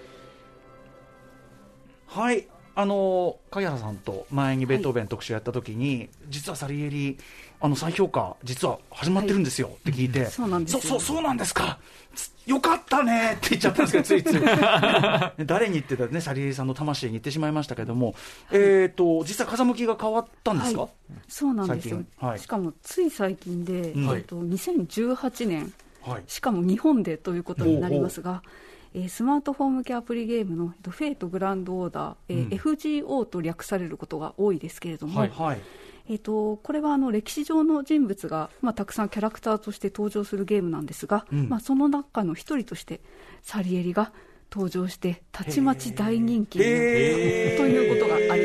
はいあの影原さんと前にベートーベン特集やった時に、はい、実はサリエリあの再評価実は始まってるんですよって聞いて、はい、 そうなんですよ。 そそうそうなんですかよかったねって言っちゃったんですけどついつい誰に言ってたね、サリエリさんの魂に言ってしまいましたけども、はい、えーと実際風向きが変わったんですか？はい、 そうなんですよ、はい、しかもつい最近で、はいえー、とにせんじゅうはちねん、はい、しかも日本でということになりますが、えー、スマートフォン向けアプリゲームの、えっと、フェイトグランドオーダー、えーうん、エフジーオー と略されることが多いですけれども、はいはいえー、とこれはあの歴史上の人物が、まあ、たくさんキャラクターとして登場するゲームなんですが、うんまあ、その中の一人としてサリエリが登場してたちまち大人気になったということがあります。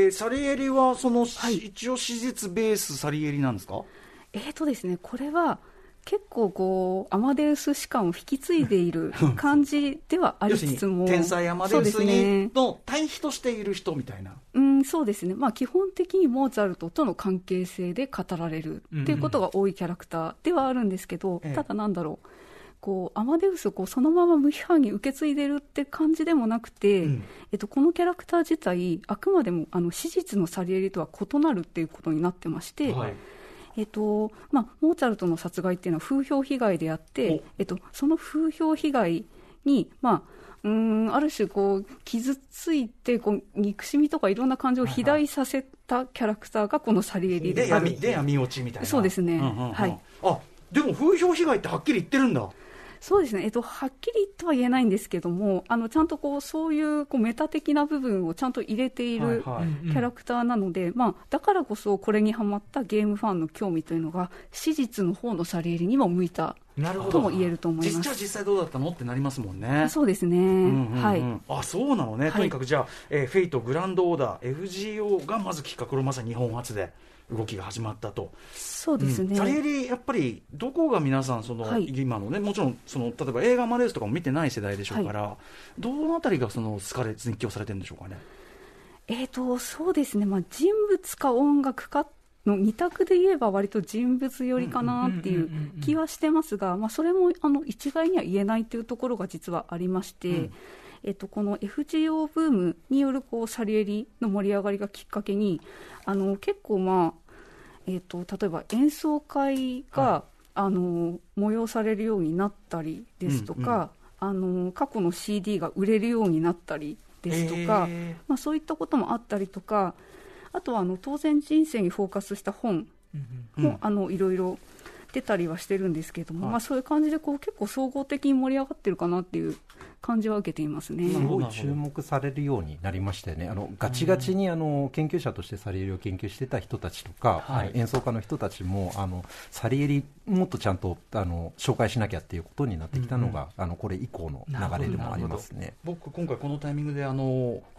サリエリはその、はい、一応史実ベースサリエリなんですか？ えーとですね、これは結構こうアマデウス士官を引き継いでいる感じではありつつも天才アマデウスにの対比としている人みたいな、 うん、そうですね、まあ、基本的にモーツァルトとの関係性で語られるっていうことが多いキャラクターではあるんですけど、うんうん、ただなんだろうこうアマデウスをこうそのまま無批判に受け継いでるって感じでもなくて、うんえっと、このキャラクター自体あくまでもあの史実のサリエリとは異なるっていうことになってまして、はいえっとまあ、モーツァルトの殺害っていうのは風評被害であって、えっと、その風評被害に、まあ、うーんある種こう傷ついてこう憎しみとかいろんな感情を肥大させたキャラクターがこのサリエリである。 で闇落ちみたいな。 そうですね、うんうんうんはい、 あでも風評被害ってはっきり言ってるんだ。 そうですね、えっと、はっきりとは言えないんですけども、あのちゃんとこうそういう、こうメタ的な部分をちゃんと入れているキャラクターなので、はいはいまあ、だからこそこれにハマったゲームファンの興味というのが史実の方のサリエリにも向いたとも言えると思います。 実は実際どうだったのってなりますもんね。 そうですね、うんうんうんはい、 あそうなのね、とにかくじゃあ、えー、フェイトグランドオーダー エフジーオー がまずきっかけ、まさに日本初で動きが始まったと。 そうですね、 うん、サリエリやっぱりどこが皆さんその、はい、今のねもちろんその例えば映画アマデウスとかも見てない世代でしょうから、はい、どのあたりがその好かれ熱狂されてるんでしょうかね。 えーとそうですね、まあ、人物か音楽かの二択で言えば割と人物寄りかなっていう気はしてますが、まあ、それもあの一概には言えないというところが実はありまして、うんえっと、この エフジーオー ブームによるこうサリエリの盛り上がりがきっかけにあの結構まあえー、と例えば演奏会が、はい、あの催されるようになったりですとか、うんうん、あの過去の シーディー が売れるようになったりですとか、えーまあ、そういったこともあったりとか、あとはあの当然人生にフォーカスした本も、うんうん、あのいろいろ出たりはしてるんですけれども、はいまあ、そういう感じでこう結構総合的に盛り上がってるかなっていう感じは受けていますね。 すごい注目されるようになりましたよね。あのガチガチにあの研究者としてサリエリを研究してた人たちとか、はい、演奏家の人たちもあのサリエリもっとちゃんとあの紹介しなきゃっていうことになってきたのが、うんうん、あのこれ以降の流れでもありますね。 僕今回このタイミングであの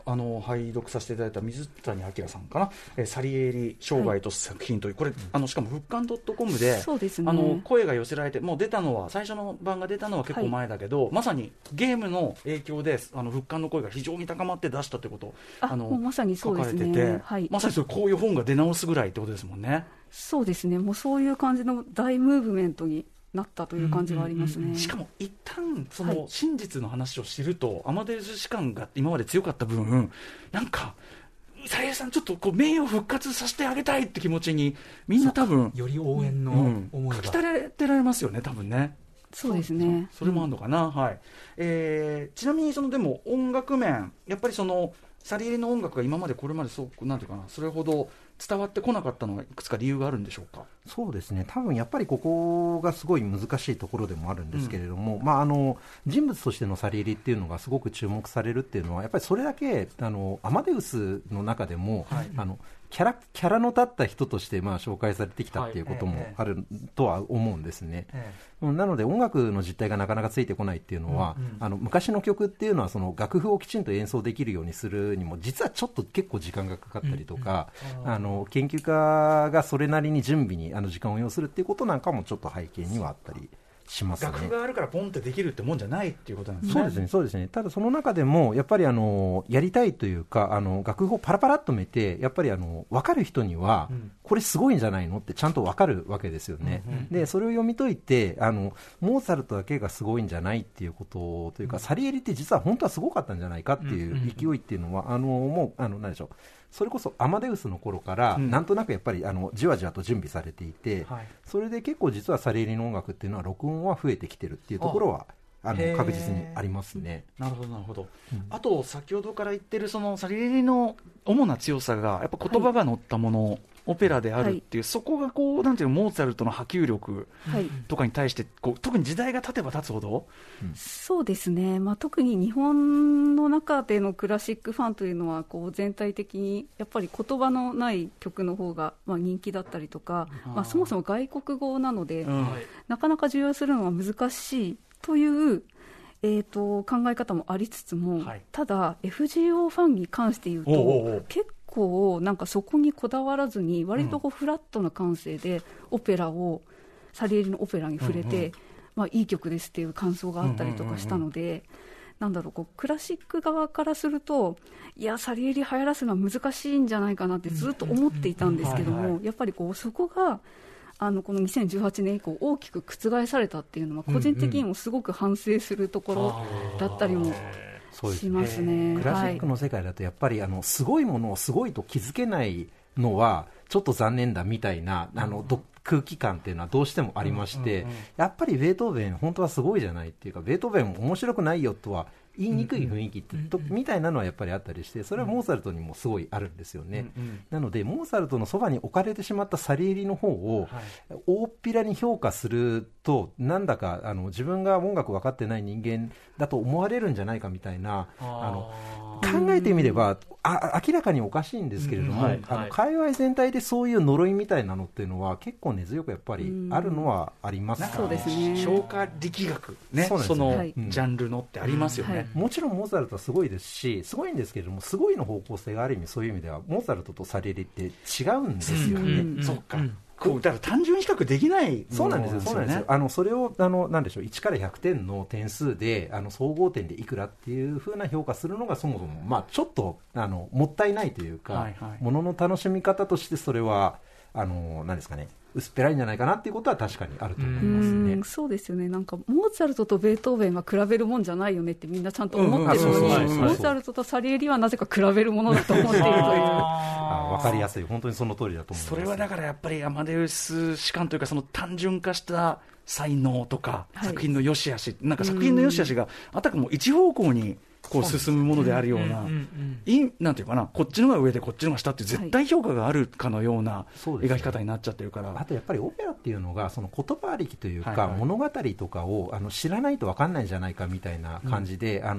あの拝読させていただいた水谷明さんかな、えー、サリエリ生涯と作品という、はい、これあのしかも復刊 .com で、そうですね、あの声が寄せられて、もう出たのは最初の版が出たのは結構前だけど、はい、まさにゲームの影響であの復刊の声が非常に高まって出したということをあのまさにそうですね、 書かれてて、はい、まさにそれこういう本が出直すぐらいってことですもんね。 そうですね、もうそういう感じの大ムーブメントになったという感じはありますね、うんうんうん、 しかも一旦その真実の話を知ると、はい、アマデウス士官が今まで強かった分、なんかサリエリさんちょっとこう名誉復活させてあげたいって気持ちにみんな多分より応援の思いが、 うん、書きたれてられますよね多分ね。 そうですね、 それもあるのかな、うん、はい。えー、ちなみにそのでも音楽面やっぱりそのサリエリの音楽が今までこれまでそうなんていうかな、それほど伝わってこなかったのはいくつか理由があるんでしょうか。 そうですね、多分やっぱりここがすごい難しいところでもあるんですけれども、うん、まあ、あの人物としてのサリエリっていうのがすごく注目されるっていうのはやっぱりそれだけあのアマデウスの中でも、はい、あのキャラ、キャラの立った人としてまあ紹介されてきたっていうこともあるとは思うんですね、はいええ、なので音楽の実態がなかなかついてこないっていうのは、うんうん、あの昔の曲っていうのはその楽譜をきちんと演奏できるようにするにも実はちょっと結構時間がかかったりとか、うんうん、あの研究家がそれなりに準備にあの時間を要するっていうことなんかもちょっと背景にはあったりしますね。 楽譜があるからポンってできるってもんじゃないっていうことなんですね。 そうですね、そうですね。ただその中でもやっぱりあのやりたいというか、あの楽譜をパラパラっとめてやっぱりあの分かる人には、うん、これすごいんじゃないのってちゃんと分かるわけですよね、うんうん、でそれを読み解いてあのモーツァルトだけがすごいんじゃないっていうことというか、うん、サリエリって実は本当はすごかったんじゃないかっていう勢いっていうのは、うんうん、あのもうあの何でしょう、それこそアマデウスの頃から、うん、なんとなくやっぱりあのじわじわと準備されていて、はい、それで結構実はサリエリの音楽っていうのは録音は増えてきてるっていうところはあの確実にありますね。 なるほどなるほど、うん、あと先ほどから言ってるそのサリエリの主な強さがやっぱ言葉が載ったもの、はい、オペラであるっていう、はい、そこがこうなんていうのモーツァルトの波及力とかに対してこう特に時代が経てば経つほど、 うん、そうですね、まあ、特に日本の中でのクラシックファンというのはこう全体的にやっぱり言葉のない曲の方がまあ人気だったりとか、まあ、そもそも外国語なので、うん、なかなか重要するのは難しいという、えー、と考え方もありつつも、はい、ただ エフジーオー ファンに関して言うとおうおうおう結構こうなんかそこにこだわらずに割とこうフラットな感性でオペラを、うん、サリエリのオペラに触れて、うんうん、まあ、いい曲ですっていう感想があったりとかしたので、うんうんうんうん、なんだろう、こうクラシック側からするといやサリエリ流行らすのは難しいんじゃないかなってずっと思っていたんですけども、やっぱりこうそこがあのこのにせんじゅうはちねん以降大きく覆されたっていうのは個人的にもすごく反省するところだったりもしますね。 クラシックの世界だとやっぱりあのすごいものをすごいと気づけないのはちょっと残念だみたいなあのど空気感っていうのはどうしてもありまして、うんうんうん、やっぱりベートーベン本当はすごいじゃないっていうか、ベートーベン面白くないよとは言いにくい雰囲気ってと、うんうん、みたいなのはやっぱりあったりして、それはモーツァルトにもすごいあるんですよね、うんうん、なのでモーツァルトのそばに置かれてしまったサリエリの方を大っぴらに評価すると、なんだかあの自分が音楽分かってない人間だと思われるんじゃないかみたいな、あの考えてみればあ明らかにおかしいんですけれども、うんはいはい、あの界隈全体でそういう呪いみたいなのっていうのは結構根強くやっぱりあるのはありますね。 そうですね、 消化力学ね、そ, その、はい、ジャンルのってありますよね、うんはい、 もちろんモーツァルトはすごいですし、すごいんですけれども、すごいの方向性がある意味そういう意味ではモーツァルトとサリエリって違うんですよね、 うんうん、そうか、うんこうだから単純比較できないそうなんですよ、そうなんですよ。あのそれをあのなんでしょういちからひゃくてんの点数であの総合点でいくらっていう風な評価するのがそもそも、まあ、ちょっとあのもったいないというか、はいはい、ものの楽しみ方としてそれはあのなんですかね、薄っぺらいんじゃないかなっていうことは確かにあると思いますね。 うんそうですよね。なんかモーツァルトとベートーベンは比べるもんじゃないよねってみんなちゃんと思ってるのに、モーツァルトとサリエリはなぜか比べるものだと思っているというあ分かりやすい、本当にその通りだと思います。 それはだからやっぱりアマデウス士官というか、その単純化した才能とか、はい、作品の良し悪し、なんか作品の良し悪しがあたかも一方向にこう進むものであるような、なんていうかな、こっちのが上でこっちのが下っていう絶対評価があるかのような描き方になっちゃってるから、はい、 あとやっぱりオペラっていうのがその言葉ありきというか、はいはい、物語とかをあの知らないと分かんないんじゃないかみたいな感じで、うん、あの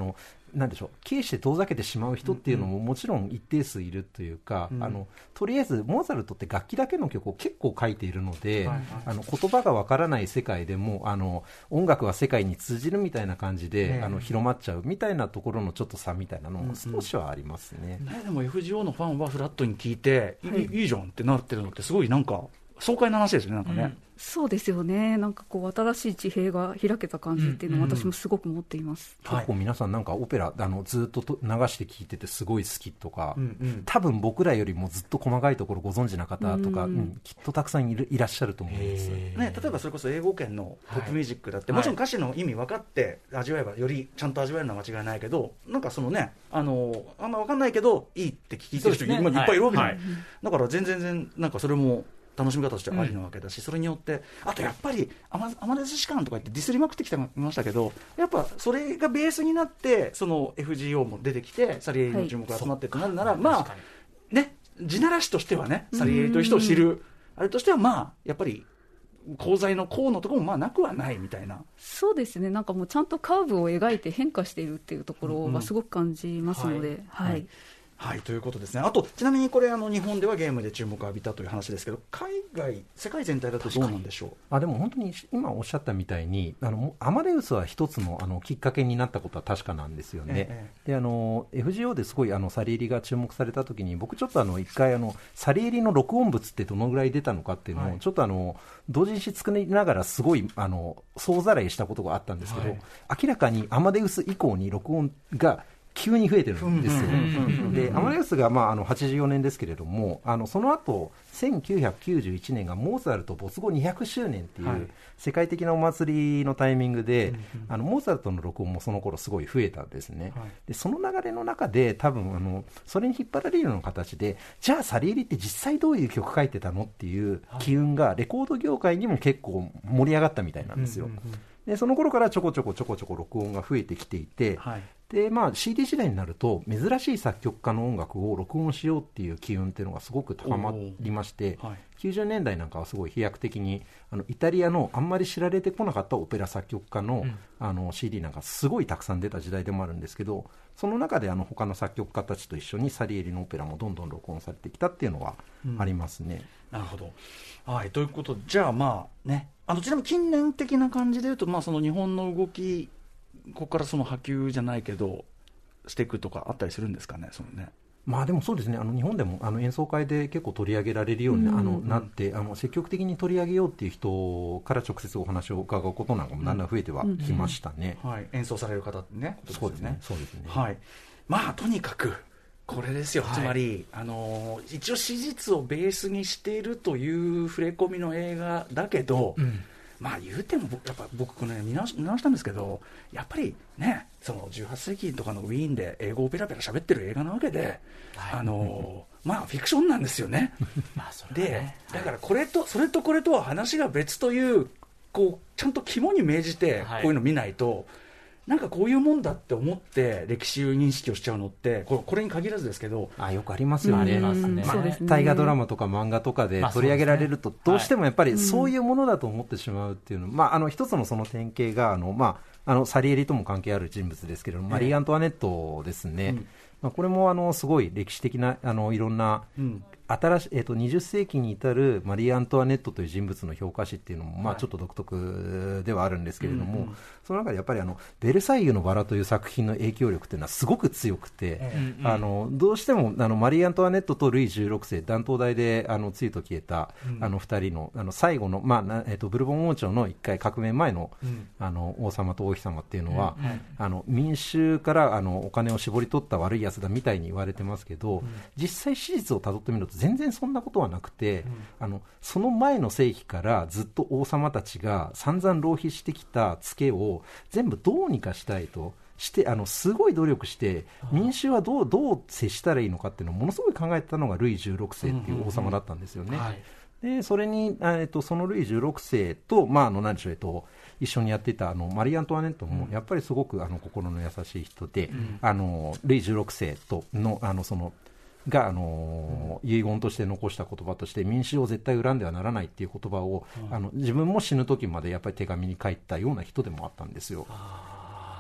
なんでしょう、軽視で遠ざけてしまう人っていうのももちろん一定数いるというか、うん、あのとりあえずモーツァルトって楽器だけの曲を結構書いているので、はいはい、あの言葉がわからない世界でもあの音楽は世界に通じるみたいな感じで、ね、あの広まっちゃうみたいなところのちょっと差みたいなのも少しはありますね。 うんうん、ね、でも エフジーオー のファンはフラットに聞いて、はい、い, いいじゃんってなってるのってすごいなんか爽快な話ですね、なんかね、うん、 そうですよね、なんかこう新しい地平が開けた感じっていうのを私もすごく持っています、 うんうん、結構皆さんなんかオペラあのずっとと流して聴いててすごい好きとか、うんうん、多分僕らよりもずっと細かいところご存知な方とか、うんうん、きっとたくさんいるいらっしゃると思うんです、 ね、例えばそれこそ英語圏のポップミュージックだって、はい、もちろん歌詞の意味分かって味わえばよりちゃんと味わえるのは間違いないけど、なんかそのね、あのあんま分かんないけどいいって聞いてる人、ね、今いっぱいいるわけじゃない、はい、だから全然全然なんかそれも楽しみ方としてはありなわけだし、うん、それによってあとやっぱりアマデウス士官とか言ってディスりまくってきてましたけど、やっぱそれがベースになってその エフジーオー も出てきてサリエリの注目が集まってってなるなら、はい、まあね、地ならしとしてはね、サリエリという人を知るあれとしてはまあやっぱり功罪の功のところもまあなくはないみたいな。 そうですね、なんかもうちゃんとカーブを描いて変化しているっていうところがすごく感じますので、うんうん、はい、はいはいはい、ということですね。あとちなみにこれあの日本ではゲームで注目を浴びたという話ですけど、海外世界全体だとどうなんでしょう。 あでも本当に今おっしゃったみたいにあのアマデウスは一つの、あのきっかけになったことは確かなんですよね、ええ、であの エフジーオー ですごいあのサリエリが注目されたときに僕ちょっとあの一回あのサリエリの録音物ってどのぐらい出たのかっていうのを、はい、ちょっとあの同時に作りながらすごいあの総ざらいしたことがあったんですけど、はい、明らかにアマデウス以降に録音が急に増えてるんですよ。でアマデウスが、まあ、あのはちじゅうよねんですけれども、あのその後せんきゅうひゃくきゅうじゅういちねんがモーツァルト没後にひゃくしゅうねんっていう世界的なお祭りのタイミングで、はい、あのモーツァルトの録音もその頃すごい増えたんですね、はい、でその流れの中で多分あのそれに引っ張られるような形で、じゃあサリエリって実際どういう曲書いてたのっていう機運がレコード業界にも結構盛り上がったみたいなんですよ、うんうんうん、でその頃からちょこちょこちょこちょこ録音が増えてきていて、はい、でまあ、シーディー 時代になると珍しい作曲家の音楽を録音しようっていう機運っていうのがすごく高まりまして、はい、きゅうじゅうねんだいなんかはすごい飛躍的にあのイタリアのあんまり知られてこなかったオペラ作曲家 の,、うん、あの シーディー なんかすごいたくさん出た時代でもあるんですけど、その中であの他の作曲家たちと一緒にサリエリのオペラもどんどん録音されてきたっていうのはありますね、 うん、なるほど、はい、ということでじゃあまあね、あのちなみに近年的な感じでいうと、まあ、その日本の動きここからその波及じゃないけどしていくとかあったりするんですかね。そのね、 まあ、でもそうですね、あの日本でもあの演奏会で結構取り上げられるように な,、うんうんうん、あのなってあの積極的に取り上げようっていう人から直接お話を伺うことなんかもだんだん増えてはきましたね、 うんうんうん、はい、演奏される方ってね、 そうですね、そうですね、 はい、まあとにかくこれですよ、はい、つまり、あのー、一応史実をベースにしているという触れ込みの映画だけど、うん、まあ言うてもやっぱ僕ね見直し、見直したんですけど、やっぱりね、そのじゅうはっせいきとかのウィーンで英語をペラペラ喋ってる映画なわけで、はい、あのー、まあフィクションなんですよね。まあそれはね、でだからこれとそれとこれとは話が別という、こうちゃんと肝に銘じてこういうの見ないと、はい、なんかこういうもんだって思って歴史認識をしちゃうのってこれ、これに限らずですけど、 あよくありますよね、 まあまあ、大河ドラマとか漫画とかで取り上げられると、どうしてもやっぱりそういうものだと思ってしまうっていうの、まあ、あの一つのその典型があの、まあ、あのサリエリとも関係ある人物ですけれども、マリー・アントワネットですね、うんまあ、これもあのすごい歴史的なあのいろんな、うん新しいえー、とにじゅっせいきに至るマリー・アントワネットという人物の評価史っていうのも、まあ、ちょっと独特ではあるんですけれども、はいうんうん、その中でやっぱりあのベルサイユのバラという作品の影響力というのはすごく強くて、うんうん、あのどうしてもあのマリー・アントワネットとルイじゅうろくせい断頭台であのついと消えた、うん、あのふたり の, あの最後の、まあえー、とブルボン王朝のいっかい革命前 の,、うん、あの王様と王妃様っていうのは、うんうん、あの民衆からあのお金を絞り取った悪いやつだみたいに言われてますけど、うん、実際史実をたどってみると全然そんなことはなくて、うん、あのその前の世紀からずっと王様たちが散々浪費してきたツケを全部どうにかしたいとしてあのすごい努力して民衆はど う, どう接したらいいのかっていうのをものすごい考えてたのがルイじゅうろくせいっていう王様だったんですよね、うんうんうんはい、でそれに、えっと、そのルイじゅうろくせいと、まあ、あの何でしょう、えっと、一緒にやっていたあのマリー・アントワネットもやっぱりすごくあの心の優しい人で、うん、あのルイじゅうろくせいと の, あのそのが、あのー、遺言として残した言葉として民衆を絶対恨んではならないっていう言葉を、うん、あの自分も死ぬ時までやっぱり手紙に書いたような人でもあったんですよ。あ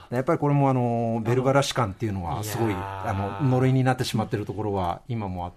やっぱりこれもあのベルバラ士官っていうのはすごいいやーあの呪いになってしまっているところは今もあって、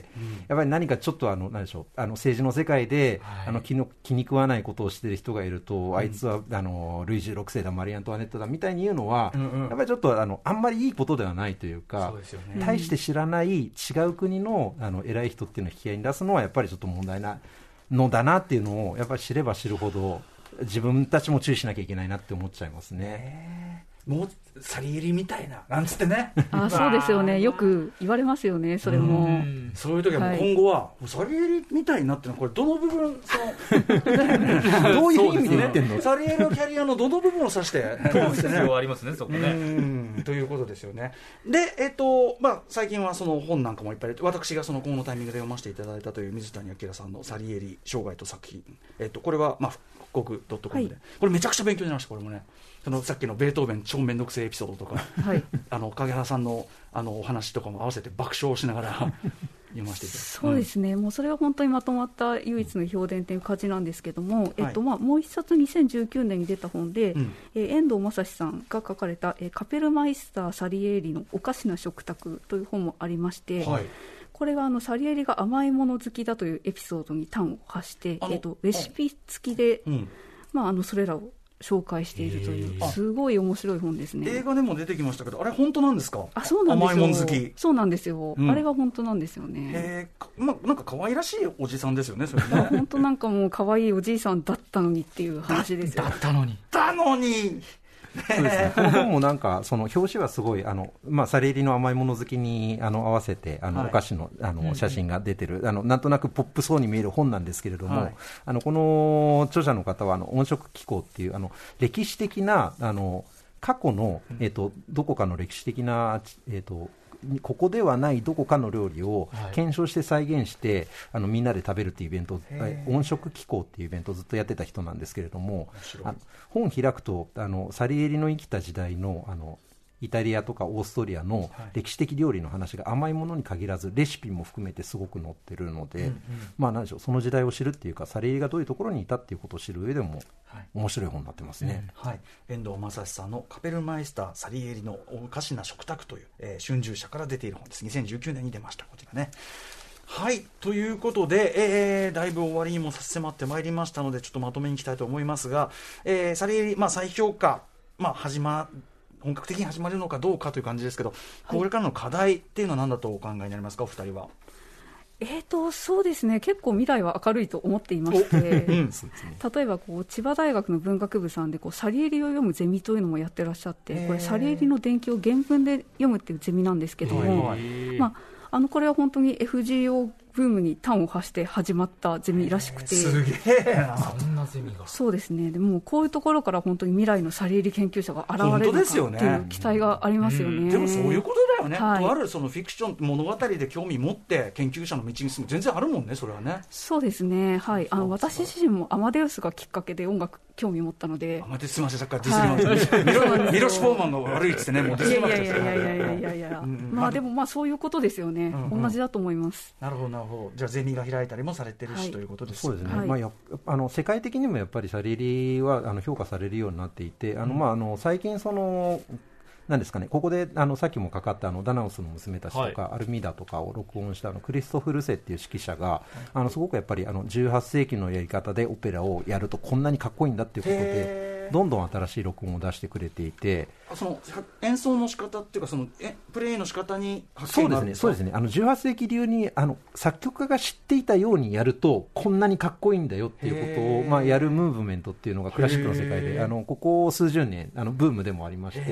やっぱり何かちょっとあの何でしょう、あの政治の世界で、はい、あの気の気に食わないことをしている人がいると、うん、あいつはあのルイじゅうろくせいだマリー・アントワネットだみたいに言うのは、うんうん、やっぱりちょっとあのあんまりいいことではないというか、そうですよね、大して知らない違う国のあの偉い人っていうのを引き合いに出すのはやっぱりちょっと問題なのだなっていうのをやっぱり知れば知るほど自分たちも注意しなきゃいけないなって思っちゃいますね。 もうサリエリみたいななんつってねあそうですよね、よく言われますよね、それも。うん、 そういう時はもう今後は、はい、サリエリみたいになってるのはこれどの部分そのどういう意味で言ってんの、ね、サリエリのキャリアのどの部分を指して通す必要ありますねそこねうんということですよね。で、えっとまあ、最近はその本なんかもいっぱい私がそのこのタイミングで読ませていただいたという水谷明さんのサリエリ生涯と作品、えっと、これは、まあ、復刻 .com で、はい、これめちゃくちゃ勉強になりました。これもね、そのさっきのベートーベン超めんどくせえエピソードとか、はい、あの影原さん の, あのお話とかも合わせて爆笑しながら読ませていただいて、 そうですね、うん、もうそれは本当にまとまった唯一の評伝という感じなんですけども、はい、えっとまあ、もう一冊にせんじゅうきゅうねんに出た本で、うん、えー、遠藤正史さんが書かれた、えー、カペルマイスター・サリエーリのおかしな食卓という本もありまして、はい、これはあのサリエリが甘いもの好きだというエピソードに端を発して、えっと、レシピ付きで、うん、まあ、あのそれらを紹介しているというすごい面白い本ですね。 映画でも出てきましたけど、あれ本当なんですか？ あ、そうなんですよ。 甘いもん好き。 そうなんですよ、うん、あれが本当なんですよね。 へー、まあ、なんか可愛らしいおじさんですよね、それね。 本当なんかもう可愛いおじいさんだったのにっていう話ですよ。 だったのにだのにそうですね、この本もなんかその表紙はすごいあの、まあ、サリエリの甘いもの好きにあの合わせてあの、はい、お菓子 の, あの写真が出てる、うん、あのなんとなくポップそうに見える本なんですけれども、はい、あのこの著者の方はあの音色機構っていうあの歴史的なあの過去の、えー、とどこかの歴史的な、えー、とここではないどこかの料理を検証して再現して、はい、あのみんなで食べるっていうイベント、音食機構っていうイベントをずっとやってた人なんですけれども、あの本開くとあのサリエリの生きた時代 の, あのイタリアとかオーストリアの歴史的料理の話が甘いものに限らずレシピも含めてすごく載ってるので、うんうん、まあ、なんでしょう、その時代を知るっていうかサリエリがどういうところにいたっていうことを知る上でも面白い本になってますね、 はい、はい、遠藤正史さんのカペルマイスター・サリエリのおかしな食卓という、えー、春秋社から出ている本です。にせんじゅうきゅうねんに出ました、こちらね。はい、ということで、えー、だいぶ終わりにも差し迫ってまいりましたのでちょっとまとめにいきたいと思いますが、えー、サリエリ、まあ、再評価、まあ、始ま本格的に始まるのかどうかという感じですけど、はい、これからの課題っていうのは何だとお考えになりますか、お二人は。 えーとそうですね、結構未来は明るいと思っていまして、うん、例えばこう千葉大学の文学部さんでこうサリエリを読むゼミというのもやってらっしゃって、これサリエリの伝記を原文で読むっていうゼミなんですけども、まあ、あのこれは本当に エフジーオー ブームに端を発して始まったゼミらしくて、 すげえな、 そんなゼミが。 そうですね、でもこういうところから本当に未来のサリエリ研究者が現れるのかっていう期待がありますよね。 うん、でもそういうことだよね、はい、とあるそのフィクション物語で興味持って研究者の道に進む、全然あるもんね、それはね。 そうですね、はい、あの私自身もアマデウスがきっかけで音楽興味持ったので。 アマデウス、すみません、さっきからディスります、はい、ミロシ・フォーマンが悪いっつってね、もうディスりましたけど、いやいやいやいやいやいや、まあでもまあそういうことですよね、うんうん、同じだと思います。 なるほどなるほど。じゃあゼミが開いたりもされてるし、はい、ということです。 そうですね、 はい、 まあ、やあの世界的にもやっぱりサリエリはあの評価されるようになっていて、あの、まあ、あの最近そのなんですかね、ここであのさっきもかかったあのダナウスの娘たちとか、はい、アルミダとかを録音したあのクリストフ・ルセっていう指揮者が、はい、あのすごくやっぱりあのじゅうはっせいきのやり方でオペラをやるとこんなにかっこいいんだっていうことでどんどん新しい録音を出してくれていて、 その演奏の仕方っていうかそのえプレイの仕方に発見があるんですか？そうですね、そうですね、あのじゅうはっせいき流にあの作曲家が知っていたようにやるとこんなにかっこいいんだよっていうことを、まあ、やるムーブメントっていうのがクラシックの世界であのここ数十年あのブームでもありまして、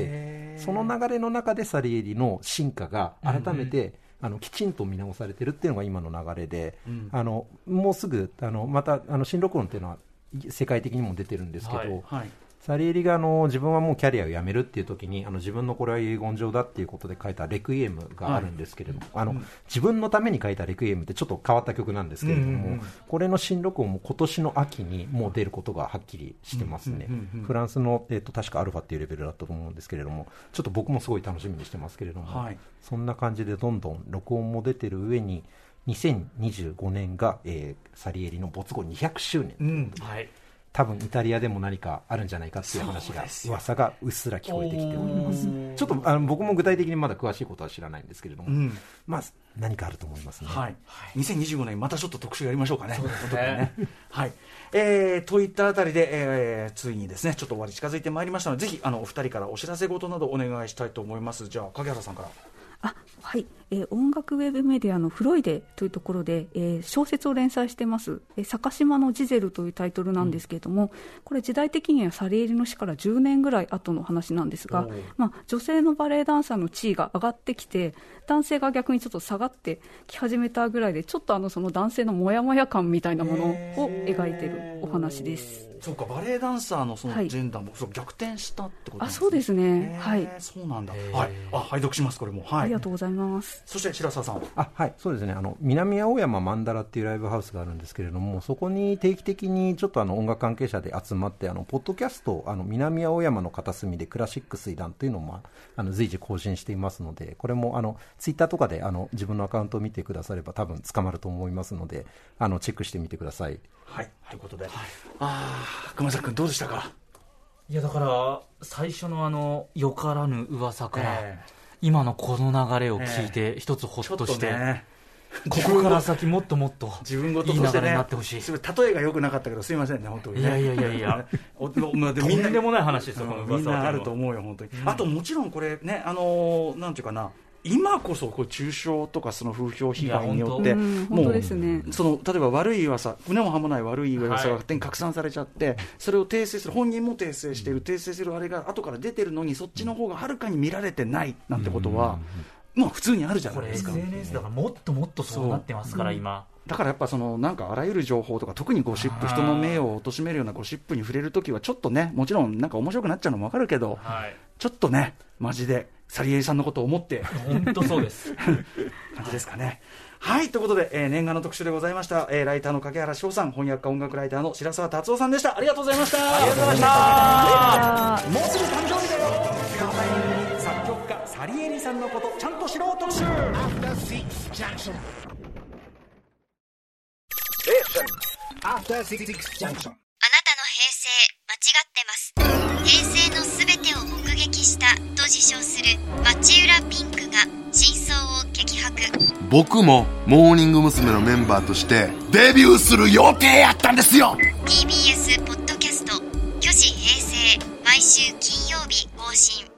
その流れの中でサリエリの進化が改めて、うんうん、あのきちんと見直されてるっていうのが今の流れで、うん、あのもうすぐあのまたあの新録音っていうのは世界的にも出てるんですけど、はいはい、サリエリがあの自分はもうキャリアを辞めるっていう時にあの自分のこれは遺言状だっていうことで書いたレクイエムがあるんですけれども、はい、あの、うん、自分のために書いたレクイエムってちょっと変わった曲なんですけれども、うんうんうん、これの新録音も今年の秋にもう出ることがはっきりしてますね、うんうんうんうん、フランスの、えーと、確かアルファっていうレベルだったと思うんですけれども、ちょっと僕もすごい楽しみにしてますけれども、はい、そんな感じでどんどん録音も出てる上ににせんにじゅうごねんが、えー、サリエリの没後にひゃくしゅうねん、うん、はい、 多分イタリアでも何かあるんじゃないかっていう話が噂がうっすら聞こえてきております。ちょっとあの僕も具体的にまだ詳しいことは知らないんですけれども、うん、まあ何かあると思いますね。 はい、にせんにじゅうごねんまたちょっと特集やりましょうかね。そうですね。はい。えー、といったあたりで、えー、ついにですねちょっと終わり近づいてまいりましたので、ぜひあのお二人からお知らせ事などお願いしたいと思います。じゃあ影原さんから。 あはい、えー、音楽ウェブメディアのフロイデというところで、えー、小説を連載してます、えー、坂島のジゼルというタイトルなんですけれども、うん、これ時代的にはサリエリの死からじゅうねんぐらい後の話なんですが、まあ、女性のバレエダンサーの地位が上がってきて男性が逆にちょっと下がってき始めたぐらいで、ちょっとあのその男性のモヤモヤ感みたいなものを描いているお話です。 そうか、バレエダンサーのそのジェンダーも、はい、そう逆転したってことなんですね。 あ、そうですね。はい。 そうなんだ。はい。あ、拝読しますこれも。はい。 ありがとうございます。 そして白澤さん。 あ、はい、そうですね。あの南青山マンダラっていうライブハウスがあるんですけれども、そこに定期的にちょっとあの音楽関係者で集まってあのポッドキャストあの南青山の片隅でクラシック水団というのもあの随時更新していますので、これもあのツイッターとかであの自分のアカウントを見てくだされば多分捕まると思いますので、あのチェックしてみてください。 はい、ということで、はい、ああ熊崎君どうでしたか。 いやだから最初のあのよからぬ噂から、えー、今のこの流れを聞いて、えー、一つほっとして、ね、ここから先もっともっと自分事として、ね、 いい流れになってほしい。 例えが良くなかったけどすいませんね本当にね。 いやいやいやいやおとんでもない話ですよ、この噂は。 みんなあると思うよ本当に、うん、あともちろんこれね、あのー、なんていうかな、今こそこう中傷とかその風評被害によって、もうその例えば悪い噂、胸も葉もない悪い噂が勝手に拡散されちゃって、はい、それを訂正する、本人も訂正している、訂正するあれが後から出てるのに、そっちの方がはるかに見られてないなんてことは、まあ普通にあるじゃないですか。 これ エスエヌエス だからもっともっとそうなってますから今。 だからやっぱそのなんかあらゆる情報とか、特にゴシップ、人の名誉を貶めるようなゴシップに触れるときはちょっとね、もちろんなんか面白くなっちゃうのもわかるけど、はい、ちょっとねマジでサリエリさんのことを思って本当そうです感じですかね。はい、ということで、えー、念願の特集でございました、えー、ライターの影原翔さん、翻訳家音楽ライターの白澤達夫さんでした。ありがとうございました。 ありがとうございました。 もうすぐ誕生日だよ。次のタイミングに作曲家サリエリさんのことちゃんと知ろう特集。 あなたの平成間違ってます。平成のすべてを目撃したと自称する町浦ピンクが真相を激白。 僕もモーニング娘。のメンバーとしてデビューする予定やったんですよ。 ティービーエス ポッドキャスト「巨子平成」毎週金曜日更新。